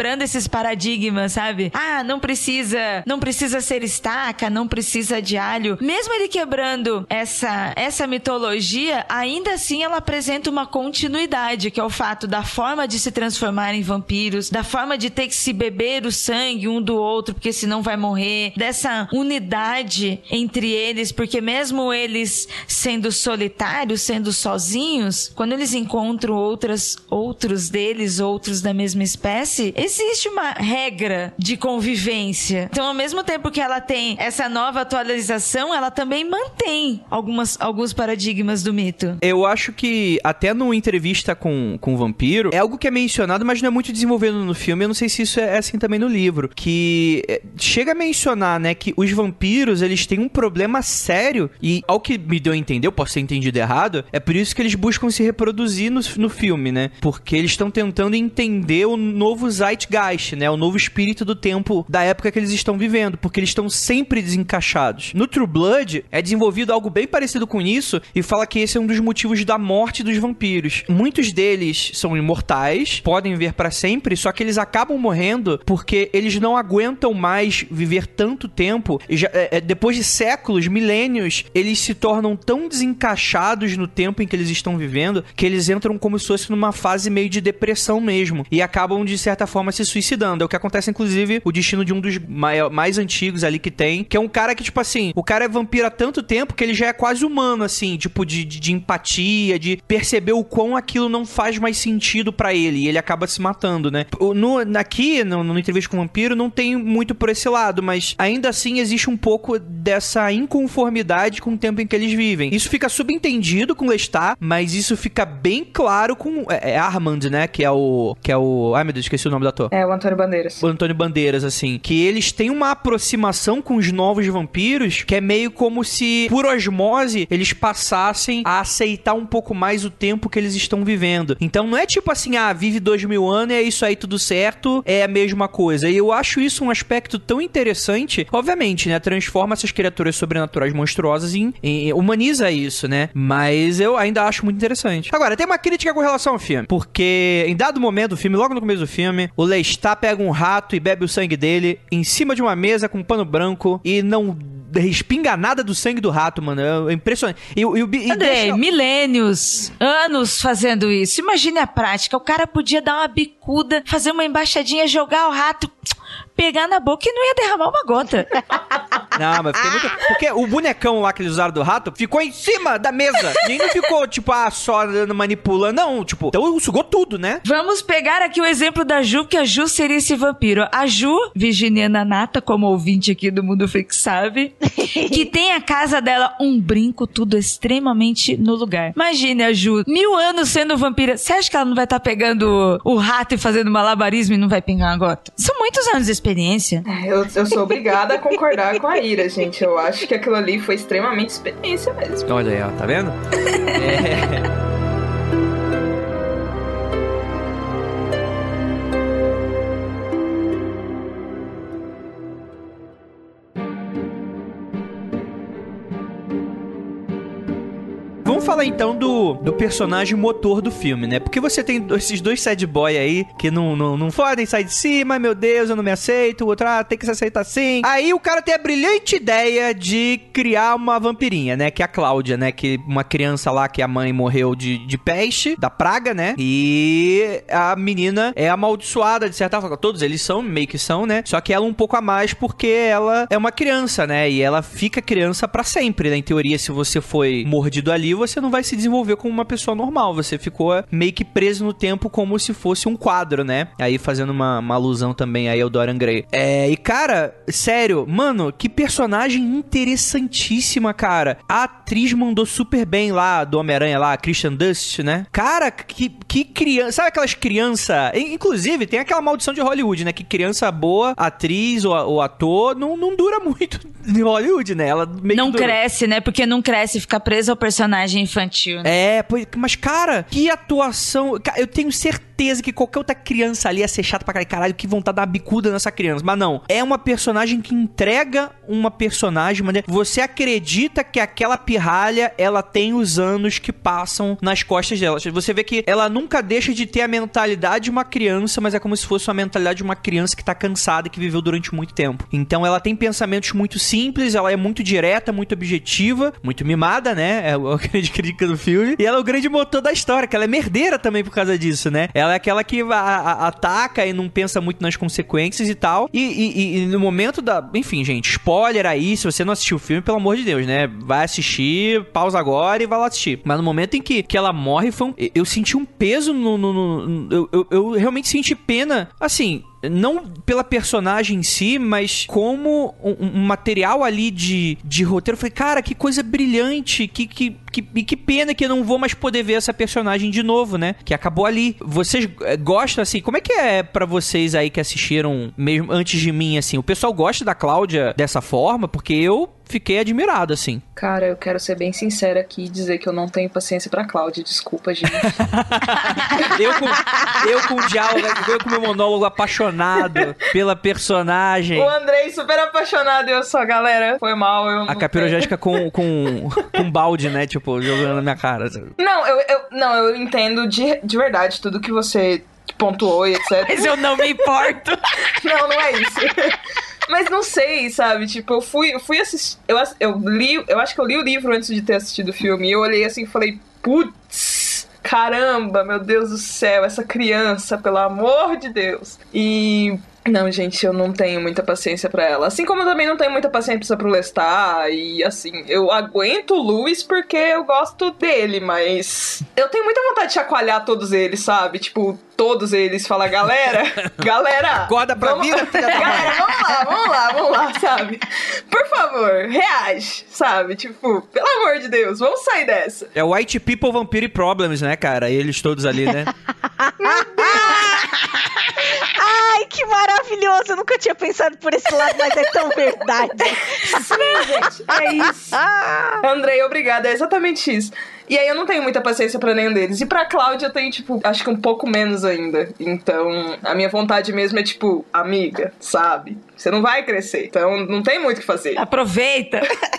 [SPEAKER 4] paradigmas, sabe? Ah, não precisa, não precisa ser estaca, não precisa de alho. Mesmo ele quebrando essa, essa mitologia, ainda assim ela apresenta uma continuidade, que é o fato da forma de se transformar em vampiros, da forma de ter que se beber o sangue um do outro, porque senão vai morrer, dessa unidade entre eles, porque mesmo eles sendo solitários, sendo sozinhos, quando eles encontram outras, outros deles, outros da mesma espécie, existe uma regra de convivência. Então, ao mesmo tempo que ela tem essa nova atualização, ela também mantém algumas, alguns paradigmas do mito.
[SPEAKER 1] Eu acho que até numa entrevista com, com o vampiro, é algo que é mencionado, mas não é muito desenvolvido no filme. Eu não sei se isso é assim também no livro. Que chega a mencionar, né, que os vampiros, eles têm um problema sério, e ao que me deu a entender, eu posso ter entendido errado, é por isso que eles buscam se reproduzir no, no filme, né? Porque eles estão tentando entender o novo Zeitgeist, né? O novo espírito do tempo da época que eles estão vivendo, porque eles estão sempre desencaixados. No True Blood, é desenvolvido algo bem parecido com isso, e fala que esse é um dos motivos da morte dos vampiros. Muitos deles são imortais, podem viver pra sempre, só que eles acabam morrendo porque eles não aguentam mais viver tanto tempo. E já, é, depois de séculos, milênios, eles se tornam tão desencaixados no tempo em que eles estão vivendo, que eles entram como se fosse numa fase meio de depressão mesmo, e acabam de certa forma se suicidando. É o que acontece, inclusive, o destino de um dos mai- mais antigos ali que tem, que é um cara que, tipo assim, o cara é vampiro há tanto tempo que ele já é quase humano, assim, tipo, de, de, de empatia, de perceber o quão aquilo não faz mais sentido pra ele, e ele acaba se matando, né? No, aqui, no, no entrevista com o vampiro, não tem muito por esse lado, mas ainda assim existe um pouco dessa inconformidade com o tempo em que eles vivem. Isso fica subentendido com Lestat, mas isso fica bem claro com é, é Armand, né? Que é o... Que é o... Ai, meu Deus, esqueci o nome do ator.
[SPEAKER 2] É, o Antônio Bandeiras.
[SPEAKER 1] O Antônio Bandeiras, assim. Que eles têm uma aproximação com os novos vampiros que é meio como se, por osmose, eles passassem a aceitar um pouco mais o tempo que eles estão vivendo. Então não é tipo assim, ah, vive dois mil anos e é isso aí tudo certo, é a mesma coisa. E eu acho isso um aspecto tão interessante. Obviamente, né? Transforma essas criaturas sobrenaturais monstruosas em, em... humaniza isso, né? Mas eu ainda acho muito interessante. Agora, tem uma crítica com relação ao filme. Porque em dado momento do filme, logo no começo do filme, o Lestat pega um rato e bebe o sangue dele em cima de uma mesa com um pano branco e não respinga nada do sangue do rato, mano. É impressionante. E, e, e
[SPEAKER 4] Andrei,
[SPEAKER 1] deixa...
[SPEAKER 4] milênios, anos fazendo isso. Imagine a prática. O cara podia dar uma bicuda, fazer uma embaixadinha, jogar o rato, pegar na boca e não ia derramar uma gota.
[SPEAKER 1] Não, mas fiquei muito... Porque o bonecão lá que eles usaram do rato ficou em cima da mesa. E não ficou, tipo, ah, só manipulando. Não, tipo, então sugou tudo, né?
[SPEAKER 4] Vamos pegar aqui o exemplo da Ju, que a Ju seria esse vampiro. A Ju, virginiana nata, como ouvinte aqui do Mundo Freak sabe, que tem a casa dela um brinco, tudo extremamente no lugar. Imagine a Ju, mil anos sendo vampira. Você acha que ela não vai estar tá pegando o rato e fazendo malabarismo e não vai pingar uma gota? São muitos anos de experiência.
[SPEAKER 2] Eu, eu sou obrigada a concordar com a Ira, gente. Eu acho que aquilo ali foi extremamente experiência mesmo.
[SPEAKER 1] Olha aí, ó, tá vendo? É... Vamos falar então do, do personagem motor do filme, né? Porque você tem esses dois sad boy aí que não, não, não podem sair de cima, meu Deus, eu não me aceito, o outro, ah, tem que se aceitar sim. Aí o cara tem a brilhante ideia de criar uma vampirinha, né? Que é a Cláudia, né? Que uma criança lá que a mãe morreu de, de peste, da praga, né? E a menina é amaldiçoada, de certa forma. Todos eles são, meio que são, né? Só que ela um pouco a mais porque ela é uma criança, né? E ela fica criança pra sempre, né? Em teoria, se você foi mordido ali, você não vai se desenvolver como uma pessoa normal. Você ficou meio que preso no tempo como se fosse um quadro, né? Aí fazendo uma, uma alusão também aí ao Dorian Gray. É, e cara, sério, mano, que personagem interessantíssima, cara. A atriz mandou super bem lá, do Homem-Aranha lá, a Kristen Dust, né? Cara, que, que criança... Sabe aquelas crianças... Inclusive, tem aquela maldição de Hollywood, né? Que criança boa, atriz ou, ou ator, não, não dura muito em Hollywood, né? Ela meio
[SPEAKER 4] não
[SPEAKER 1] que dura...
[SPEAKER 4] cresce, né? Porque não cresce, fica preso ao personagem infantil, né?
[SPEAKER 1] É, mas cara, que atuação... Eu tenho certeza certeza que qualquer outra criança ali ia ser chata pra caralho, caralho, que vontade de dar uma bicuda nessa criança. Mas não, é uma personagem que entrega uma personagem, mas você acredita que aquela pirralha, ela tem os anos que passam nas costas dela. Você vê que ela nunca deixa de ter a mentalidade de uma criança, mas é como se fosse uma mentalidade de uma criança que tá cansada e que viveu durante muito tempo. Então ela tem pensamentos muito simples, ela é muito direta, muito objetiva, muito mimada, né? É a grande crítica do filme. E ela é o grande motor da história, que ela é merdeira também por causa disso, né? Ela é aquela que a, a, ataca e não pensa muito nas consequências e tal. E, e, e no momento da... Enfim, gente, spoiler aí, se você não assistiu o filme, pelo amor de Deus, né? Vai assistir, pausa agora e vai lá assistir. Mas no momento em que, que ela morre, foi um, eu senti um peso no... no, no, no eu, eu, eu realmente senti pena, assim... Não pela personagem em si, mas como um, um material ali de, de roteiro. Eu falei, cara, que coisa brilhante, que, que, que, que pena que eu não vou mais poder ver essa personagem de novo, né? Que acabou ali. Vocês gostam, assim, como é que é pra vocês aí que assistiram mesmo antes de mim, assim? O pessoal gosta da Cláudia dessa forma? Porque eu fiquei admirado, assim.
[SPEAKER 2] Cara, eu quero ser bem sincera aqui e dizer que eu não tenho paciência pra Cláudia. Desculpa, gente.
[SPEAKER 1] eu, com, eu com o diálogo, eu com o meu monólogo apaixonado pela personagem.
[SPEAKER 2] O Andrei super apaixonado e eu só, galera, foi mal. Eu
[SPEAKER 1] a Capira Jéssica com, com, com balde, né? Tipo, jogando na minha cara.
[SPEAKER 2] Não, eu, eu, não, eu entendo de, de verdade tudo que você pontuou e etcétera.
[SPEAKER 4] Mas eu não me importo.
[SPEAKER 2] Não, não é isso. Mas não sei, sabe? Tipo, eu fui, eu fui assistir... Eu, eu li... Eu acho que eu li o livro antes de ter assistido o filme. E eu olhei assim e falei... Putz... Caramba, meu Deus do céu. Essa criança, pelo amor de Deus. E... Não, gente, eu não tenho muita paciência pra ela. Assim como eu também não tenho muita paciência pro Lestat. E assim, eu aguento o Louis porque eu gosto dele, mas... Eu tenho muita vontade de chacoalhar todos eles, sabe? Tipo, todos eles. Falar, galera, galera...
[SPEAKER 1] Acorda pra
[SPEAKER 2] vamos...
[SPEAKER 1] vida, filha da mãe.
[SPEAKER 2] Galera, vamos lá, vamos lá, vamos lá, sabe? Por favor, reage, sabe? Tipo, pelo amor de Deus, vamos sair dessa.
[SPEAKER 1] É White People Vampire Problems, né, cara? Eles todos ali, né?
[SPEAKER 3] Ai, que maravilhoso! Eu nunca tinha pensado por esse lado, mas é tão verdade.
[SPEAKER 2] Sim, gente, é isso. Andrei, obrigada, é exatamente isso. E aí eu não tenho muita paciência pra nenhum deles. E pra Cláudia eu tenho, tipo, acho que um pouco menos ainda. Então, a minha vontade mesmo é, tipo, amiga, sabe? Você não vai crescer, então não tem muito o que fazer.
[SPEAKER 4] Aproveita.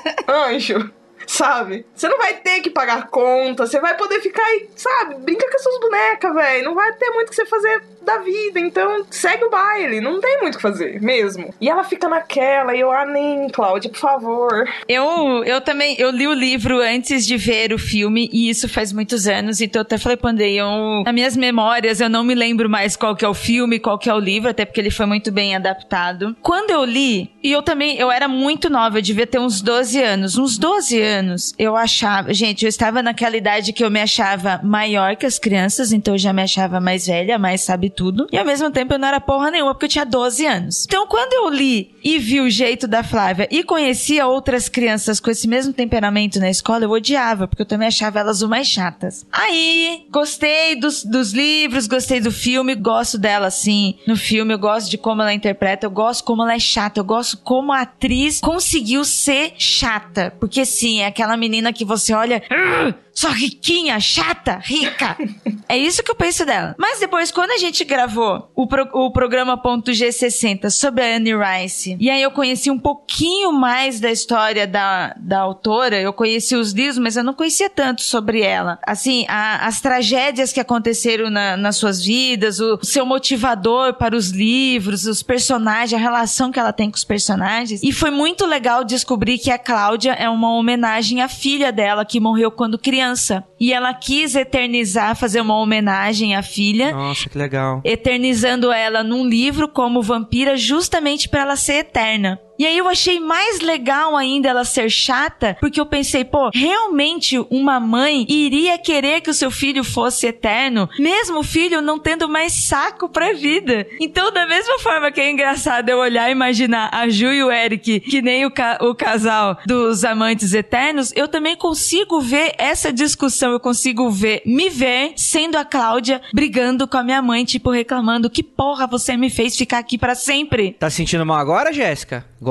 [SPEAKER 2] Anjo. Sabe? Você não vai ter que pagar conta, você vai poder ficar aí, sabe? Brinca com as suas bonecas, velho. Não vai ter muito o que você fazer da vida, então segue o baile. Não tem muito o que fazer, mesmo. E ela fica naquela, e eu, ah, nem, Cláudia, por favor.
[SPEAKER 4] Eu, eu também, eu li o livro antes de ver o filme, e isso faz muitos anos, então eu até falei pra Andrei, eu, nas minhas memórias, eu não me lembro mais qual que é o filme, qual que é o livro, até porque ele foi muito bem adaptado. Quando eu li, e eu também, eu era muito nova, eu devia ter uns doze anos, uns doze anos, eu achava... Gente, eu estava naquela idade que eu me achava maior que as crianças, então eu já me achava mais velha, mais sabe tudo. E ao mesmo tempo eu não era porra nenhuma, porque eu tinha doze anos. Então quando eu li e vi o jeito da Flávia e conhecia outras crianças com esse mesmo temperamento na escola, eu odiava, porque eu também achava elas o mais chatas. Aí, gostei dos, dos livros, gostei do filme, gosto dela, assim. No filme eu gosto de como ela interpreta, eu gosto como ela é chata, eu gosto como a atriz conseguiu ser chata. Porque sim, é aquela menina que você olha... Só riquinha, chata, rica. É isso que eu penso dela. Mas depois, quando a gente gravou o, pro, o programa ponto G sessenta sobre a Anne Rice, e aí eu conheci um pouquinho mais da história da, da autora, eu conheci os livros, mas eu não conhecia tanto sobre ela. Assim, a, as tragédias que aconteceram na, nas suas vidas, o, o seu motivador para os livros, os personagens, a relação que ela tem com os personagens. E foi muito legal descobrir que a Cláudia é uma homenagem à filha dela, que morreu quando criança. E ela quis eternizar, fazer uma homenagem à filha.
[SPEAKER 1] Nossa, que legal.
[SPEAKER 4] Eternizando ela num livro como vampira, justamente para ela ser eterna. E aí eu achei mais legal ainda ela ser chata, porque eu pensei, pô, realmente uma mãe iria querer que o seu filho fosse eterno, mesmo o filho não tendo mais saco pra vida. Então, da mesma forma que é engraçado eu olhar e imaginar a Ju e o Eric, que nem o, ca- o casal dos amantes eternos, eu também consigo ver essa discussão, eu consigo ver, me ver sendo a Cláudia brigando com a minha mãe, tipo, reclamando, que porra você me fez ficar aqui pra sempre?
[SPEAKER 1] Tá sentindo mal agora, Jéssica? Agora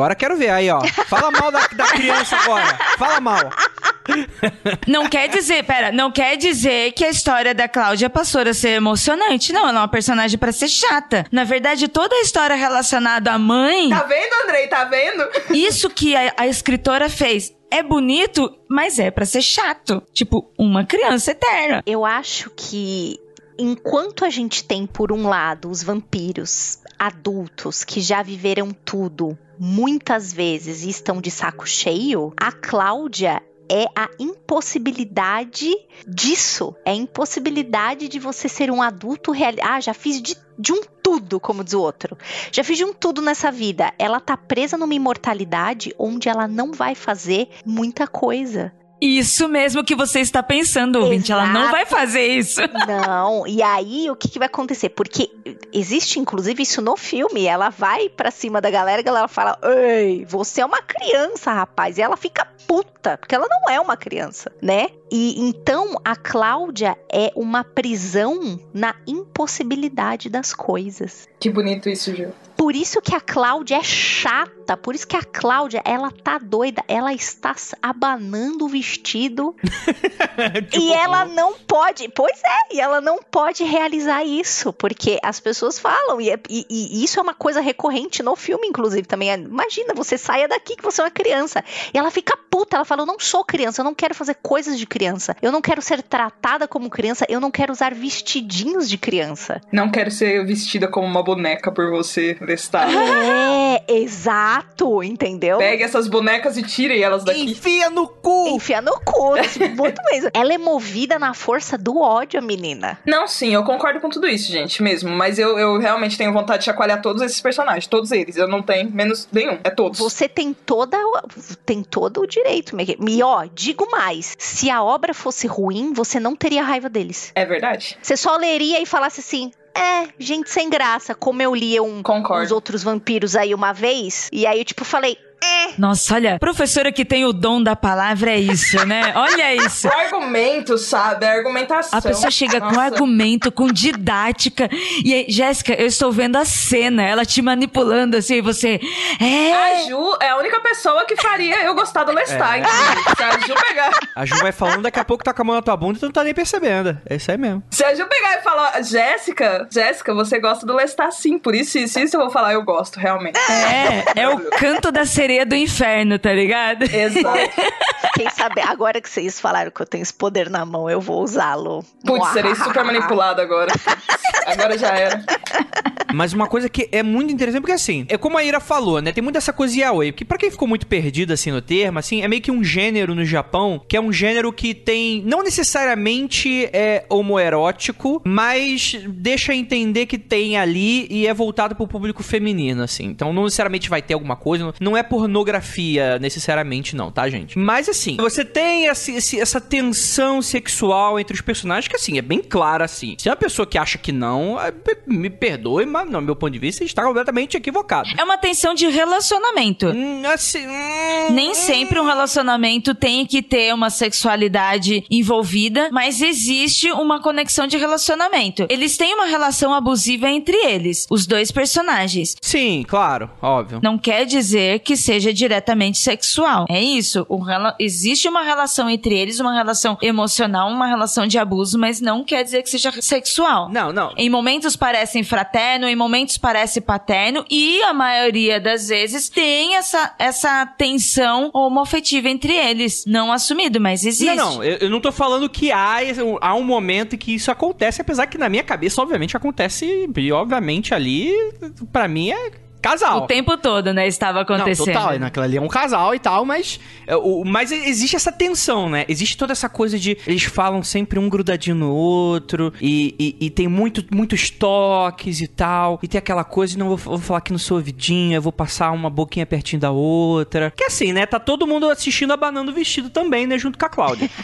[SPEAKER 1] agora quero ver aí, ó. Fala mal da, da criança agora. Fala mal.
[SPEAKER 4] Não quer dizer, pera, não quer dizer que a história da Cláudia passou a ser emocionante. Não, ela é uma personagem pra ser chata. Na verdade, toda a história relacionada à mãe...
[SPEAKER 2] Tá vendo, Andrei? Tá vendo?
[SPEAKER 4] Isso que a, a escritora fez é bonito, mas é pra ser chato. Tipo, uma criança eterna.
[SPEAKER 3] Eu acho que enquanto a gente tem, por um lado, os vampiros adultos que já viveram tudo muitas vezes e estão de saco cheio, a Cláudia é a impossibilidade disso. É a impossibilidade de você ser um adulto real. Ah, já fiz de, de um tudo, como diz o outro. Já fiz de um tudo nessa vida. Ela tá presa numa imortalidade onde ela não vai fazer muita coisa.
[SPEAKER 4] Isso mesmo que você está pensando, ouvinte. Exato. Ela não vai fazer isso.
[SPEAKER 3] Não. E aí, o que, que vai acontecer? Porque existe, inclusive, isso no filme. Ela vai pra cima da galera e a galera fala: ei, você é uma criança, rapaz. E ela fica puta, porque ela não é uma criança, né? E então, a Cláudia é uma prisão na impossibilidade das coisas.
[SPEAKER 2] Que bonito isso, Gil.
[SPEAKER 3] Por isso que a Cláudia é chata, por isso que a Cláudia, ela tá doida, ela está abanando o vestido e ela não pode, pois é, e ela não pode realizar isso, porque as pessoas falam, e, e, e isso é uma coisa recorrente no filme, inclusive, também. Imagina, você saia daqui que você é uma criança, e ela fica puta, ela fala: eu não sou criança, eu não quero fazer coisas de criança, eu não quero ser tratada como criança, eu não quero usar vestidinhos de criança.
[SPEAKER 2] Não quero ser vestida como uma boneca por você, Lestat.
[SPEAKER 3] É, exato, entendeu?
[SPEAKER 2] Pegue essas bonecas e tire elas daqui.
[SPEAKER 1] Enfia no cu!
[SPEAKER 3] Enfia no cu, muito mesmo. Ela é movida na força do ódio, a menina.
[SPEAKER 2] Não, sim, eu concordo com tudo isso, gente, mesmo. Mas eu, eu realmente tenho vontade de chacoalhar todos esses personagens, todos eles. Eu não tenho menos nenhum, é todos.
[SPEAKER 3] Você tem toda, tem todo o direito. E ó, digo mais, se a obra fosse ruim, você não teria raiva deles.
[SPEAKER 2] É verdade.
[SPEAKER 3] Você só leria e falasse assim: é, gente sem graça, como eu li um, uns outros vampiros aí uma vez, e aí eu tipo falei... É.
[SPEAKER 4] Nossa, olha, professora que tem o dom da palavra é isso, né? Olha isso.
[SPEAKER 2] O argumento, sabe? A argumentação.
[SPEAKER 4] A pessoa chega
[SPEAKER 2] Nossa.
[SPEAKER 4] com argumento, com didática. E aí, Jéssica, eu estou vendo a cena, ela te manipulando assim, e você... É...
[SPEAKER 2] A Ju é a única pessoa que faria eu gostar do Lestat, é. Se a Ju pegar...
[SPEAKER 1] A Ju vai falando, daqui a pouco tá com a mão na tua bunda e tu não tá nem percebendo. É isso aí mesmo.
[SPEAKER 2] Se a Ju pegar e falar: Jéssica, Jéssica, você gosta do Lestat sim, por isso, isso, isso eu vou falar: eu gosto, realmente.
[SPEAKER 4] É, é o canto da sereia do inferno, tá ligado?
[SPEAKER 2] Exato.
[SPEAKER 3] Quem sabe, agora que vocês falaram que eu tenho esse poder na mão, eu vou usá-lo.
[SPEAKER 2] Putz, serei super manipulado agora. Agora já era.
[SPEAKER 1] Mas uma coisa que é muito interessante, porque assim, é como a Ira falou, né? Tem muito essa coisa yaoi, porque pra quem ficou muito perdido, assim, no termo, assim, é meio que um gênero no Japão, que é um gênero que tem, não necessariamente é homoerótico, mas deixa entender que tem ali e é voltado pro público feminino, assim. Então não necessariamente vai ter alguma coisa, não é pornografia necessariamente não, tá, gente? Mas assim, você tem esse, esse, essa tensão sexual entre os personagens que, assim, é bem clara, assim. Se é uma pessoa que acha que não, me perdoe, mas no meu ponto de vista, está completamente equivocado.
[SPEAKER 4] É uma tensão de relacionamento.
[SPEAKER 1] Hum, assim, hum,
[SPEAKER 4] Nem sempre um relacionamento tem que ter uma sexualidade envolvida, mas existe uma conexão de relacionamento. Eles têm uma relação abusiva entre eles, os dois personagens.
[SPEAKER 1] Sim, claro, óbvio.
[SPEAKER 4] Não quer dizer que seja diretamente sexual. É isso. O rela- existe uma relação entre eles, uma relação emocional, uma relação de abuso, mas não quer dizer que seja sexual.
[SPEAKER 1] Não, não.
[SPEAKER 4] Em momentos parecem fraterno, em momentos parece paterno, e a maioria das vezes tem essa, essa tensão homoafetiva entre eles. Não assumido, mas existe.
[SPEAKER 1] Não, não. Eu, eu não tô falando que há, há um momento em que isso acontece, apesar que na minha cabeça, obviamente, acontece, e obviamente ali, pra mim, é... casal.
[SPEAKER 4] O tempo todo, né? Estava acontecendo.
[SPEAKER 1] Não, total. Naquela ali é um casal e tal, mas... É, o, mas existe essa tensão, né? Existe toda essa coisa de... Eles falam sempre um grudadinho no outro. E, e, e tem muito, muitos toques e tal. E tem aquela coisa de não vou, vou falar aqui no seu ouvidinho. Eu vou passar uma boquinha pertinho da outra. Que assim, né? Tá todo mundo assistindo abanando o vestido também, né? Junto com a Cláudia.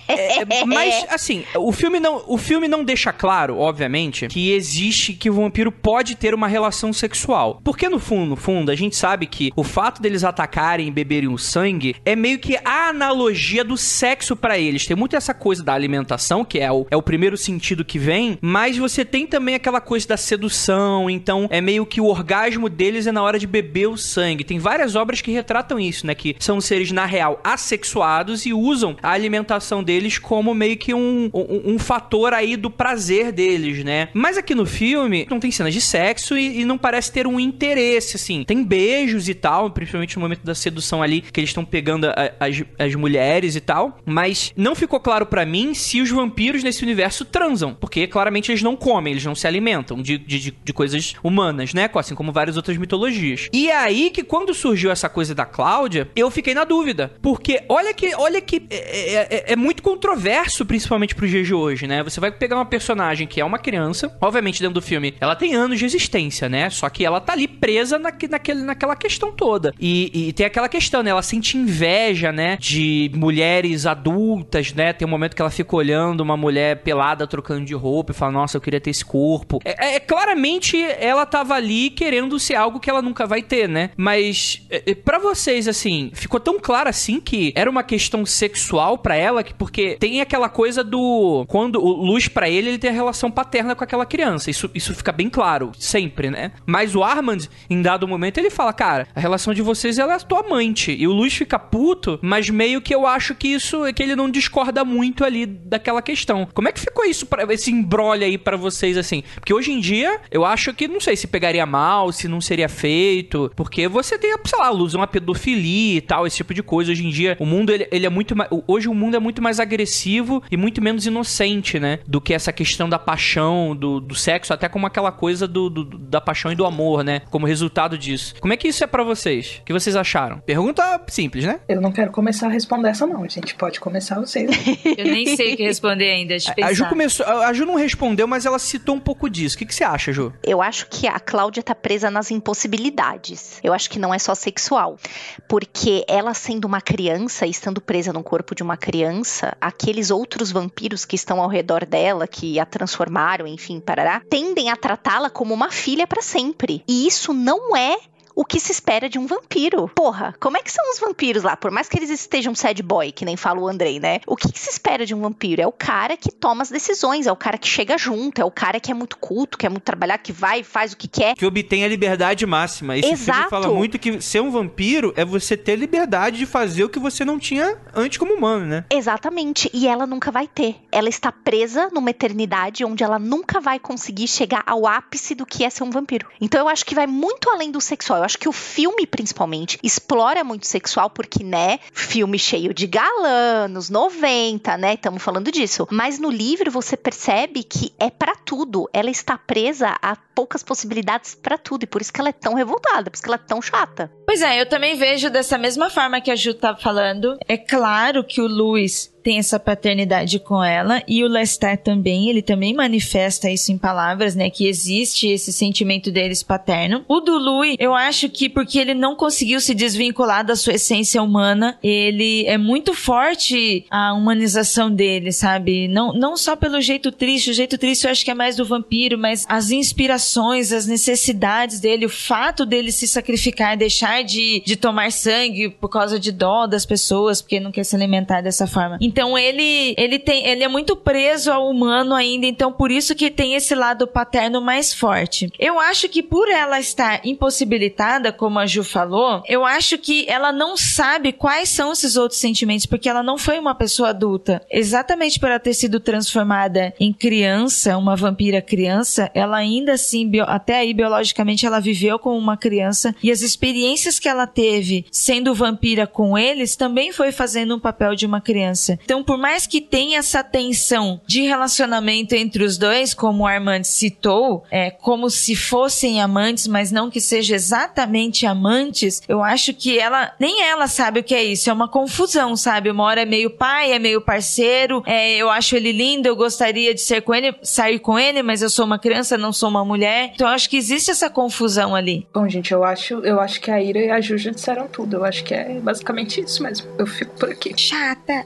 [SPEAKER 1] é, mas, assim, o filme, não, o filme não deixa claro, obviamente, que existe, que o vampiro pode ter uma relação sexual. Porque, no fundo, no fundo, a gente sabe que o fato deles atacarem e beberem o sangue é meio que a analogia do sexo pra eles. Tem muito essa coisa da alimentação, que é o, é o primeiro sentido que vem, mas você tem também aquela coisa da sedução, então é meio que o orgasmo deles é na hora de beber o sangue. Tem várias obras que retratam isso, né? Que são seres, na real, assexuados e usam a alimentação deles como meio que um, um, um fator aí do prazer deles, né? Mas aqui no filme não tem cenas de sexo e, e não parece ter um interesse, assim. Tem beijos e tal, principalmente no momento da sedução ali, que eles estão pegando a, as, as mulheres e tal, mas não ficou claro pra mim se os vampiros nesse universo transam, porque claramente eles não comem, eles não se alimentam de, de, de coisas humanas, né? Assim como várias outras mitologias. E é aí que quando surgiu essa coisa da Cláudia, eu fiquei na dúvida, porque olha que, olha que é, é, é muito controverso, principalmente pros dias de hoje, né? Você vai pegar uma personagem que é uma criança, obviamente dentro do filme, ela tem anos de existência, né? Só que ela tá ali presa na, naquele, naquela questão toda. E, e tem aquela questão, né? Ela sente inveja, né? De mulheres adultas, né? Tem um momento que ela fica olhando uma mulher pelada trocando de roupa e fala, nossa, eu queria ter esse corpo. É, é claramente ela tava ali querendo ser algo que ela nunca vai ter, né? Mas é, pra vocês, assim, ficou tão claro assim que era uma questão sexual pra ela, que, porque tem aquela coisa do... Quando o Luz, pra ele, ele tem a relação paterna com aquela criança. Isso, isso fica bem claro, sempre, né? Mas o Armand, em dado momento, ele fala, cara, a relação de vocês, ela é a tua amante. E o Luz fica puto, mas meio que eu acho que isso, é que ele não discorda muito ali daquela questão. Como é que ficou isso, pra, esse embrolho aí pra vocês, assim? Porque hoje em dia, eu acho que, não sei se pegaria mal, se não seria feito, porque você tem, sei lá, Luz, uma pedofilia e tal, esse tipo de coisa. Hoje em dia, o mundo, ele, ele é muito mais... Hoje o mundo é muito mais agressivo e muito menos inocente, né? Do que essa questão da paixão, do, do sexo, até como aquela coisa do, do, da paixão e do amor, né? Como resultado disso. Como é que isso é pra vocês? O que vocês acharam? Pergunta simples, né?
[SPEAKER 2] Eu não quero começar a responder essa não, gente. Pode começar vocês.
[SPEAKER 4] Eu nem sei o que responder ainda, deixa eu pensar.
[SPEAKER 1] A Ju começou... A Ju não respondeu, mas ela citou um pouco disso. O que, que você acha, Ju?
[SPEAKER 3] Eu acho que a Cláudia tá presa nas impossibilidades. Eu acho que não é só sexual. Porque ela sendo uma criança e estando presa no corpo de uma criança, aqueles outros vampiros que estão ao redor dela, que a transformaram, enfim, parará, tendem a tratá-la como uma filha pra sempre. E isso não é o que se espera de um vampiro. Porra, como é que são os vampiros lá? Por mais que eles estejam sad boy, que nem fala o Andrei, né? O que, que se espera de um vampiro? É o cara que toma as decisões, é o cara que chega junto, é o cara que é muito culto, que é muito trabalhar, que vai e faz o que quer.
[SPEAKER 1] Que obtém a liberdade máxima. Esse
[SPEAKER 3] Exato.
[SPEAKER 1] filme fala muito que ser um vampiro é você ter liberdade de fazer o que você não tinha antes como humano, né?
[SPEAKER 3] Exatamente. E ela nunca vai ter. Ela está presa numa eternidade onde ela nunca vai conseguir chegar ao ápice do que é ser um vampiro. Então eu acho que vai muito além do sexual. Eu acho que o filme, principalmente, explora muito sexual porque, né, filme cheio de galã, anos noventa, né, estamos falando disso. Mas no livro você percebe que é pra tudo. Ela está presa a poucas possibilidades pra tudo e por isso que ela é tão revoltada, por isso que ela é tão chata.
[SPEAKER 4] Pois é, eu também vejo dessa mesma forma que a Ju tá falando. É claro que o Louis tem essa paternidade com ela, e o Lestat também, ele também manifesta isso em palavras, né, que existe esse sentimento deles paterno. O do Louis, eu acho que porque ele não conseguiu se desvincular da sua essência humana, ele é muito forte a humanização dele, sabe? Não, não só pelo jeito triste, o jeito triste eu acho que é mais do vampiro, mas as inspirações, as necessidades dele, o fato dele se sacrificar, deixar de, de tomar sangue por causa de dó das pessoas, porque não quer se alimentar dessa forma. Então ele, ele, tem, ele é muito preso ao humano ainda, então por isso que tem esse lado paterno mais forte. Eu acho que por ela estar impossibilitada, como a Ju falou, eu acho que ela não sabe quais são esses outros sentimentos, porque ela não foi uma pessoa adulta. Exatamente por ela ter sido transformada em criança, uma vampira criança, ela ainda assim, bio, até aí biologicamente, ela viveu como uma criança, e as experiências que ela teve sendo vampira com eles também foi fazendo um papel de uma criança. Então, por mais que tenha essa tensão de relacionamento entre os dois, como o Armand citou, é, como se fossem amantes, mas não que sejam exatamente amantes, eu acho que ela, nem ela sabe o que é isso, é uma confusão, sabe? Uma hora é meio pai, é meio parceiro, é, eu acho ele lindo, eu gostaria de ser com ele, sair com ele, mas eu sou uma criança, não sou uma mulher. Então, eu acho que existe essa confusão ali.
[SPEAKER 2] Bom, gente, eu acho, eu acho que a Ira e a Juju disseram tudo. Eu acho que é basicamente isso mesmo. Eu fico por aqui.
[SPEAKER 4] Chata!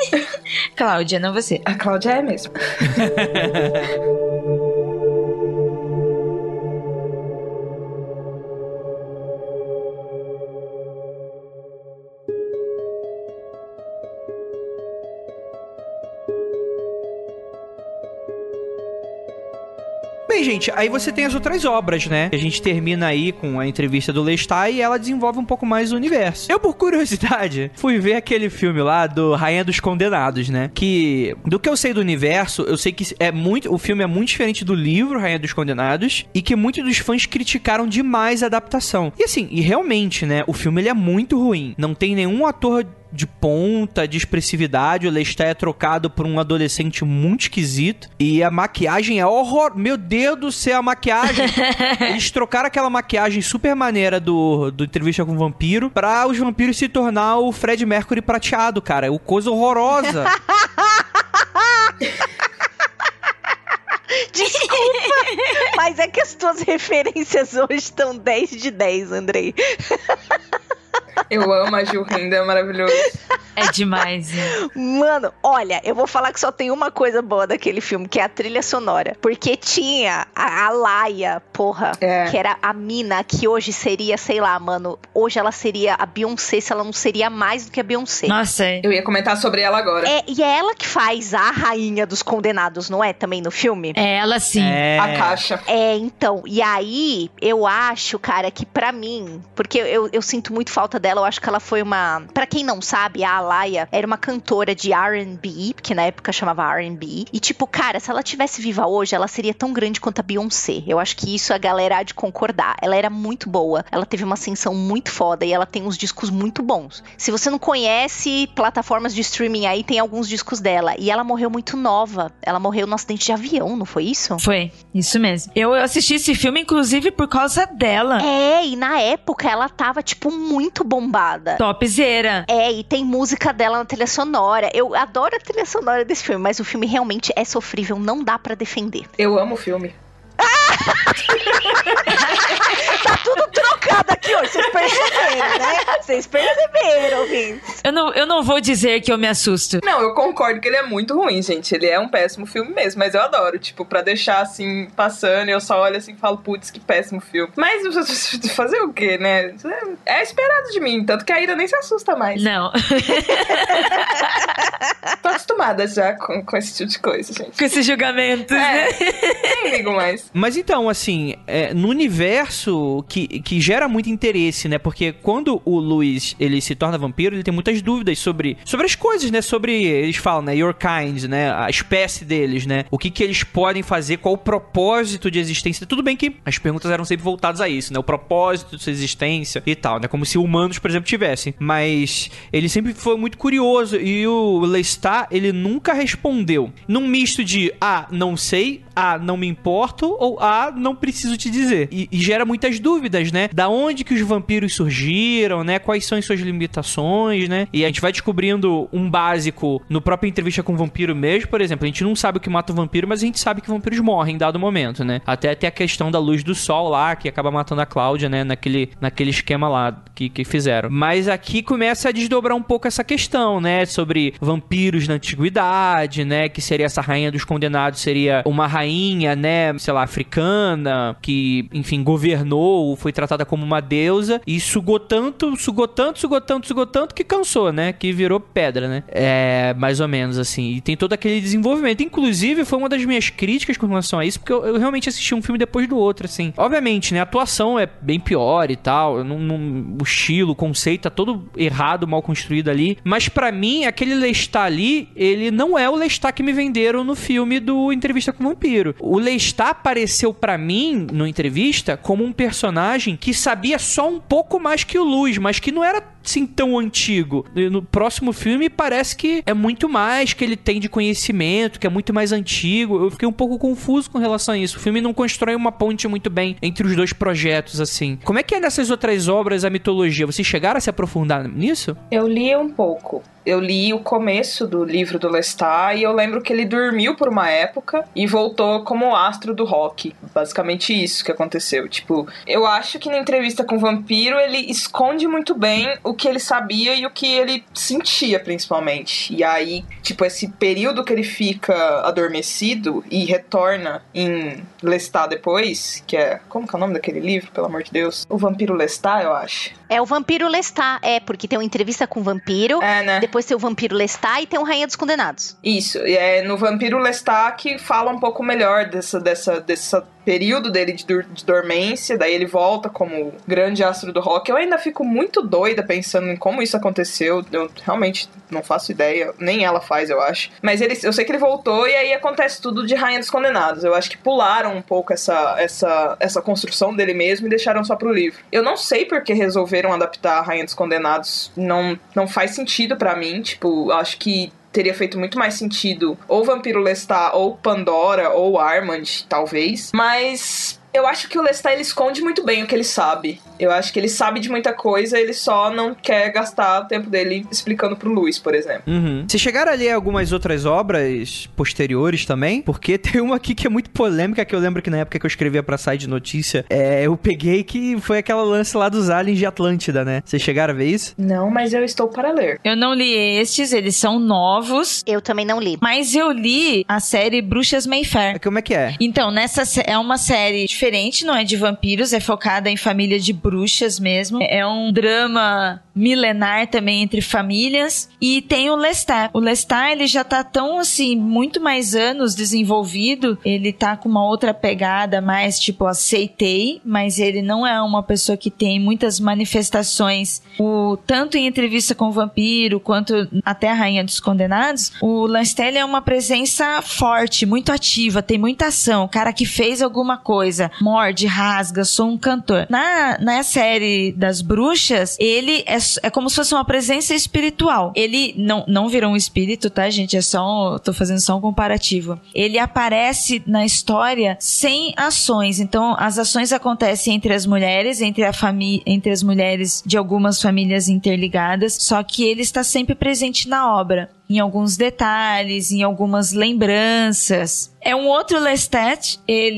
[SPEAKER 4] Cláudia, não você.
[SPEAKER 2] A Cláudia é mesmo.
[SPEAKER 1] Bem, gente, aí você tem as outras obras, né? A gente termina aí com a entrevista do Lestat e ela desenvolve um pouco mais o universo. Eu, por curiosidade, fui ver aquele filme lá do Rainha dos Condenados, né? Que, do que eu sei do universo, eu sei que é muito, o filme é muito diferente do livro Rainha dos Condenados e que muitos dos fãs criticaram demais a adaptação. E assim, e realmente, né? O filme ele é muito ruim. Não tem nenhum ator de ponta, de expressividade. O Lestat é trocado por um adolescente muito esquisito. E a maquiagem é horror... Meu Deus do céu, a maquiagem... Eles trocaram aquela maquiagem super maneira do, do Entrevista com o Vampiro pra os vampiros se tornar o Fred Mercury prateado, cara. O coisa horrorosa.
[SPEAKER 3] Desculpa, mas é que as tuas referências hoje estão dez de dez, Andrei.
[SPEAKER 2] Eu amo a Gil rindo, é maravilhoso.
[SPEAKER 4] É demais. Né?
[SPEAKER 3] Mano, olha, eu vou falar que só tem uma coisa boa daquele filme, que é a trilha sonora. Porque tinha a, a Laia, porra, é. que era a mina que hoje seria, sei lá, mano, hoje ela seria a Beyoncé, se ela não seria mais do que a Beyoncé.
[SPEAKER 4] Nossa, é.
[SPEAKER 2] Eu ia comentar sobre ela agora.
[SPEAKER 3] É, e é ela que faz a Rainha dos Condenados, não é? Também no filme?
[SPEAKER 4] É, ela sim.
[SPEAKER 1] É.
[SPEAKER 2] A Caixa.
[SPEAKER 3] É, então, e aí, eu acho, cara, que pra mim, porque eu, eu sinto muito falta dela, eu acho que ela foi uma... Pra quem não sabe, a Alaia era uma cantora de R and B, que na época chamava R and B. E tipo, cara, se ela tivesse viva hoje, ela seria tão grande quanto a Beyoncé. Eu acho que isso a galera há de concordar. Ela era muito boa, ela teve uma ascensão muito foda e ela tem uns discos muito bons. Se você não conhece plataformas de streaming aí, tem alguns discos dela. E ela morreu muito nova. Ela morreu num acidente de avião, não foi isso?
[SPEAKER 4] Foi, isso mesmo. Eu assisti esse filme, inclusive, por causa dela.
[SPEAKER 3] É, e na época ela tava, tipo, muito bombada.
[SPEAKER 4] Topzera.
[SPEAKER 3] É, e tem música dela na trilha sonora. Eu adoro a trilha sonora desse filme, mas o filme realmente é sofrível, não dá pra defender.
[SPEAKER 2] Eu amo o filme.
[SPEAKER 3] Tá tudo trocado aqui hoje, vocês perceberam, né? Vocês perceberam, ouvintes.
[SPEAKER 4] Eu não, eu não vou dizer que eu me assusto.
[SPEAKER 2] Não, eu concordo que ele é muito ruim, gente. Ele é um péssimo filme mesmo, mas eu adoro. Tipo, pra deixar assim, passando, eu só olho assim e falo, putz, que péssimo filme. Mas fazer o quê, né? É esperado de mim, tanto que a Ira nem se assusta mais.
[SPEAKER 4] Não.
[SPEAKER 2] Tô acostumada já com, com esse tipo de coisa, gente.
[SPEAKER 4] Com esses julgamentos,
[SPEAKER 2] é,
[SPEAKER 4] né?
[SPEAKER 2] Nem ligo mais.
[SPEAKER 1] Mas então, assim, é, no universo que, que gera muito interesse, né? Porque quando o Louis, ele se torna vampiro, ele tem muitas dúvidas sobre, sobre as coisas, né? Sobre, eles falam, né? Your kind, né? A espécie deles, né? O que que eles podem fazer, qual o propósito de existência. Tudo bem que as perguntas eram sempre voltadas a isso, né? O propósito de sua existência e tal, né? Como se humanos, por exemplo, tivessem. Mas ele sempre foi muito curioso e o Lestat, ele nunca respondeu. Num misto de, ah, não sei, ah, não me importo, ou ah, não preciso te dizer. E, e gera muitas dúvidas, né? Da onde que os vampiros surgiram, né? Quais são as suas limitações, né? E a gente vai descobrindo um básico no próprio Entrevista com o Vampiro mesmo, por exemplo. A gente não sabe o que mata o vampiro, mas a gente sabe que vampiros morrem em dado momento, né? Até ter a questão da luz do sol lá, que acaba matando a Cláudia, né? Naquele, naquele esquema lá que, que fizeram. Mas aqui começa a desdobrar um pouco essa questão, né? Sobre vampiros na antiguidade, né? Que seria essa rainha dos condenados, seria uma rainha, né? Sei lá, africana, que, enfim, governou, foi tratada como uma deusa e sugou tanto, sugou tanto, sugou tanto, sugou tanto que cansou, né? Que virou pedra, né? É, mais ou menos assim. E tem todo aquele desenvolvimento. Inclusive, foi uma das minhas críticas com relação a isso, porque eu, eu realmente assisti um filme depois do outro, assim. Obviamente, né? A atuação é bem pior e tal. Não, não, o estilo, o conceito tá todo errado, mal construído ali. Mas pra mim, aquele Lestat ali, ele não é o Lestat que me venderam no filme do Entrevista com o Vampiro. O Lestat apareceu pra mim, no Entrevista, como um personagem que sabia só um pouco mais que o Luz, mas que não era assim tão antigo. No próximo filme parece que é muito mais que ele tem de conhecimento, que é muito mais antigo. Eu fiquei um pouco confuso com relação a isso. O filme não constrói uma ponte muito bem entre os dois projetos, assim. Como é que é nessas outras obras a mitologia? Vocês chegaram a se aprofundar nisso?
[SPEAKER 2] Eu li um pouco. Eu li o começo do livro do Lestat e eu lembro que ele dormiu por uma época e voltou como astro do rock. Basicamente isso que aconteceu. Tipo, eu acho que na Entrevista com o Vampiro ele esconde muito bem o o que ele sabia e o que ele sentia, principalmente. E aí, tipo, esse período que ele fica adormecido e retorna em Lestat depois, que é... Como que é o nome daquele livro, pelo amor de Deus? O Vampiro Lestat, eu acho.
[SPEAKER 3] É o Vampiro Lestat, é, porque tem uma entrevista com o vampiro,
[SPEAKER 2] é, né?
[SPEAKER 3] Depois tem o Vampiro Lestat e tem o Rainha dos Condenados.
[SPEAKER 2] Isso, e é no Vampiro Lestat que fala um pouco melhor dessa, dessa, dessa período dele de, dur- de dormência, daí ele volta como grande astro do rock. Eu ainda fico muito doida pensando em como isso aconteceu, eu realmente não faço ideia, nem ela faz, eu acho. Mas ele, eu sei que ele voltou e aí acontece tudo de Rainha dos Condenados. Eu acho que pularam um pouco essa, essa, essa construção dele mesmo e deixaram só pro livro. Eu não sei porque resolveram adaptar a Rainha dos Condenados, não, não faz sentido pra mim, tipo, acho que teria feito muito mais sentido ou Vampiro Lestat, ou Pandora, ou Armand, talvez. Mas eu acho que o Lestat, ele esconde muito bem o que ele sabe. Eu acho que ele sabe de muita coisa, ele só não quer gastar o tempo dele explicando pro Luis, por exemplo.
[SPEAKER 1] Uhum. Vocês chegaram a ler algumas outras obras posteriores também? Porque tem uma aqui que é muito polêmica, que eu lembro que na época que eu escrevia pra site de notícia, é, eu peguei que foi aquela lance lá dos aliens de Atlântida, né? Vocês chegaram a ver isso?
[SPEAKER 2] Não, mas eu estou para ler.
[SPEAKER 4] Eu não li estes, eles são novos.
[SPEAKER 3] Eu também não li.
[SPEAKER 4] Mas eu li a série Bruxas Mayfair.
[SPEAKER 1] Como é que é?
[SPEAKER 4] Então, nessa é uma série diferente, não é de vampiros, é focada em família de bruxas mesmo. É um drama milenar também entre famílias. E tem o Lestat. O Lestat, ele já tá tão, assim, muito mais anos desenvolvido. Ele tá com uma outra pegada mais, tipo, aceitei. Mas ele não é uma pessoa que tem muitas manifestações. O, tanto em Entrevista com o Vampiro, quanto até a Rainha dos Condenados, o Lestat é uma presença forte, muito ativa, tem muita ação. O cara que fez alguma coisa, morde, rasga, sou um cantor. Na, na série das bruxas, ele é, é como se fosse uma presença espiritual. Ele não, não virou um espírito, tá, gente? É só, tô fazendo só um comparativo. Ele aparece na história sem ações. Então, as ações acontecem entre as mulheres, entre, a famí- entre as mulheres de algumas famílias interligadas, só que ele está sempre presente na obra. Em alguns detalhes, em algumas lembranças. É um outro Lestat,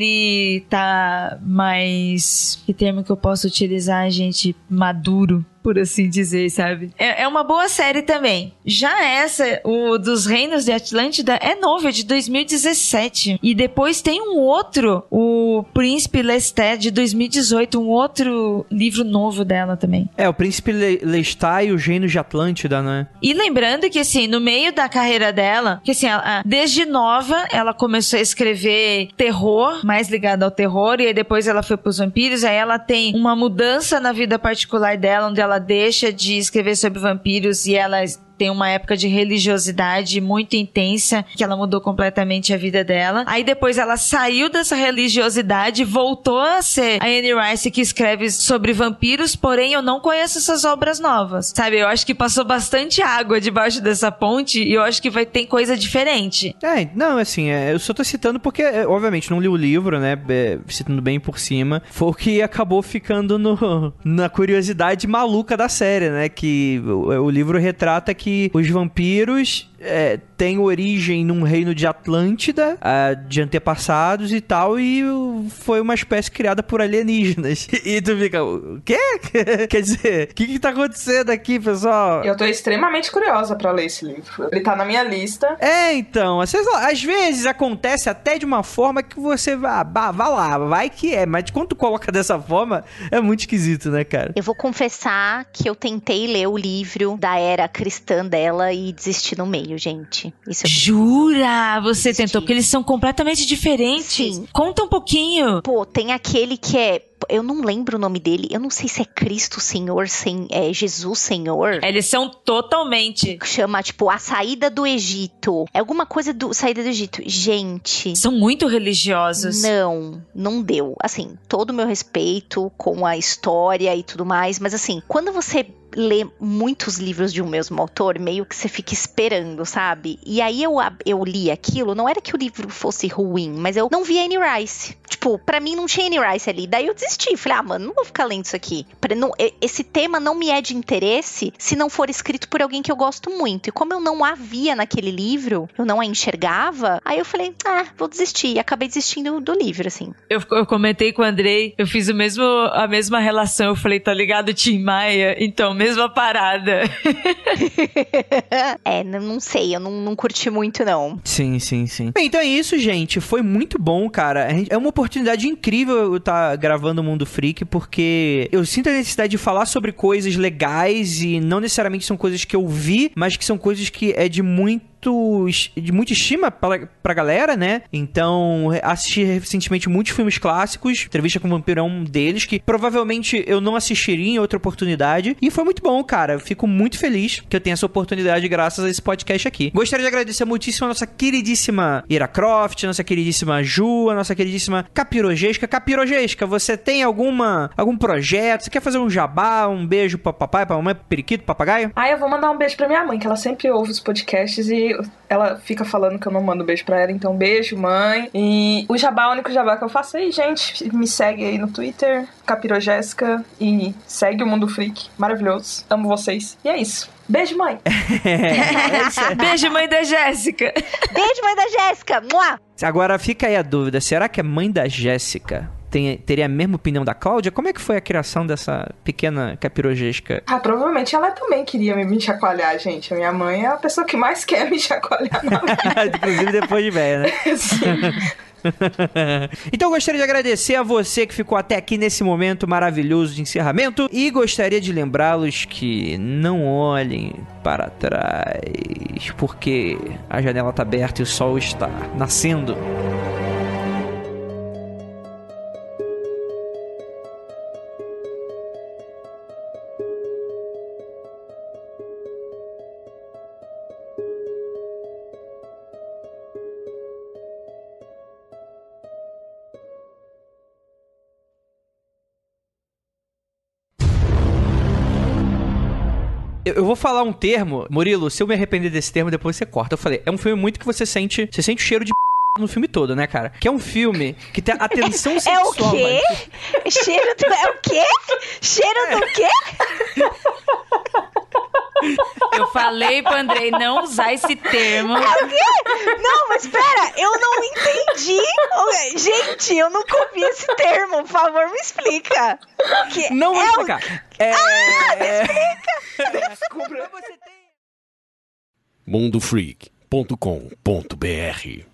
[SPEAKER 4] ele tá mais... Que termo que eu posso utilizar, gente? Maduro, por assim dizer, sabe? É, é uma boa série também. Já essa, o dos Reinos de Atlântida, é novo, é de dois mil e dezessete. E depois tem um outro, o Príncipe Lestat, de dois mil e dezoito, um outro livro novo dela também.
[SPEAKER 1] É, o Príncipe Le- Lestat e os Reinos de Atlântida, né?
[SPEAKER 4] E lembrando que, assim, no meio da carreira dela, que assim, ela, desde nova, ela começou a escrever terror, mais ligada ao terror, e aí depois ela foi pros vampiros, aí ela tem uma mudança na vida particular dela, onde ela deixa de escrever sobre vampiros e ela tem uma época de religiosidade muito intensa, que ela mudou completamente a vida dela. Aí depois ela saiu dessa religiosidade, voltou a ser a Anne Rice, que escreve sobre vampiros, porém eu não conheço essas obras novas, sabe? Eu acho que passou bastante água debaixo dessa ponte e eu acho que vai ter coisa diferente.
[SPEAKER 1] É, não, assim, é, eu só tô citando porque, é, obviamente, não li o livro, né, é, citando bem por cima, foi o que acabou ficando no, na curiosidade maluca da série, né, que o, o livro retrata que que os vampiros é, têm origem num reino de Atlântida, uh, de antepassados e tal, e foi uma espécie criada por alienígenas. E, e tu fica, o quê? Quer dizer, o que que tá acontecendo aqui, pessoal?
[SPEAKER 2] Eu tô extremamente curiosa pra ler esse livro. Ele tá na minha lista.
[SPEAKER 1] É, então, às vezes, às vezes acontece até de uma forma que você vá, vá, vá lá, vai que é, mas quando tu coloca dessa forma, é muito esquisito, né, cara?
[SPEAKER 3] Eu vou confessar que eu tentei ler o livro da era cristã dela e desisti no meio, gente. Isso eu...
[SPEAKER 4] Jura? Você desisti. Tentou? Porque eles são completamente diferentes.
[SPEAKER 3] Sim.
[SPEAKER 4] Conta um pouquinho.
[SPEAKER 3] Pô, tem aquele que é... Eu não lembro o nome dele. Eu não sei se é Cristo Senhor, sem, é Jesus Senhor.
[SPEAKER 4] Eles são totalmente...
[SPEAKER 3] Chama, tipo, A Saída do Egito. É alguma coisa do Saída do Egito. Gente...
[SPEAKER 4] São muito religiosos.
[SPEAKER 3] Não, não deu. Assim, todo o meu respeito com a história e tudo mais. Mas assim, quando você lê muitos livros de um mesmo autor, meio que você fica esperando, sabe? E aí eu, eu li aquilo, não era que o livro fosse ruim, mas eu não vi Anne Rice. Tipo, pra mim não tinha Anne Rice ali. Daí eu desisti. desisti. Falei, ah, mano, não vou ficar lendo isso aqui. Não, esse tema não me é de interesse se não for escrito por alguém que eu gosto muito. E como eu não a via naquele livro, eu não a enxergava, aí eu falei, ah, vou desistir. E acabei desistindo do livro, assim.
[SPEAKER 4] Eu, eu comentei com o Andrei, eu fiz o mesmo, a mesma relação. Eu falei, tá ligado, Tim Maia? Então, mesma parada.
[SPEAKER 3] É, não sei, eu não, não curti muito, não.
[SPEAKER 1] Sim, sim, sim. Bem, então é isso, gente. Foi muito bom, cara. É uma oportunidade incrível eu estar gravando o Mundo Freak, porque eu sinto a necessidade de falar sobre coisas legais e não necessariamente são coisas que eu vi, mas que são coisas que é de muito de muita estima pra, pra galera, né? Então, assisti recentemente muitos filmes clássicos. Entrevista com o Vampiro é um deles, que provavelmente eu não assistiria em outra oportunidade. E foi muito bom, cara. Eu fico muito feliz que eu tenha essa oportunidade graças a esse podcast aqui. Gostaria de agradecer muitíssimo a nossa queridíssima Ira Croft, a nossa queridíssima Ju, a nossa queridíssima Capirogesca. Capirogesca, você tem alguma, algum projeto? Você quer fazer um jabá, um beijo pra papai, pra mamãe, pro periquito, papagaio?
[SPEAKER 2] Ah, eu vou mandar um beijo pra minha mãe, que ela sempre ouve os podcasts e ela fica falando que eu não mando beijo pra ela, então beijo, mãe. E o jabá, o único jabá que eu faço aí, gente, me segue aí no Twitter, Capirogésica, e segue o Mundo Freak, maravilhoso, amo vocês. E é isso. Beijo, mãe.
[SPEAKER 1] é
[SPEAKER 4] Beijo, mãe da Jéssica.
[SPEAKER 3] Beijo, mãe da Jéssica. Mua!
[SPEAKER 1] Agora fica aí a dúvida, será que a mãe da Jéssica tem, teria a mesma opinião da Cláudia? Como é que foi a criação dessa pequena capirogesca?
[SPEAKER 2] Ah, provavelmente ela também queria me chacoalhar, gente. A minha mãe é a pessoa que mais quer me chacoalhar na vida.
[SPEAKER 1] Inclusive depois de velha, né?
[SPEAKER 2] Sim.
[SPEAKER 1] Então eu gostaria de agradecer a você que ficou até aqui nesse momento maravilhoso de encerramento e gostaria de lembrá-los que não olhem para trás, porque a janela está aberta e o sol está nascendo. Eu vou falar um termo, Murilo, se eu me arrepender desse termo, depois você corta. Eu falei, é um filme muito que você sente, você sente o cheiro de p... no filme todo, né, cara? Que é um filme que tem a tensão sexual.
[SPEAKER 3] É o quê? Mas... Cheiro do... É o quê? Cheiro é. do quê?
[SPEAKER 4] Eu falei pro Andrei não usar esse termo.
[SPEAKER 3] É o quê? Não, mas pera, eu não entendi. Gente, eu nunca ouvi esse termo. Por favor, me explica. Que
[SPEAKER 1] não vou
[SPEAKER 3] é
[SPEAKER 1] explicar.
[SPEAKER 3] O...
[SPEAKER 1] É...
[SPEAKER 3] Ah, me explica.
[SPEAKER 1] Desculpa, você tem...
[SPEAKER 5] mundo freak ponto com ponto b r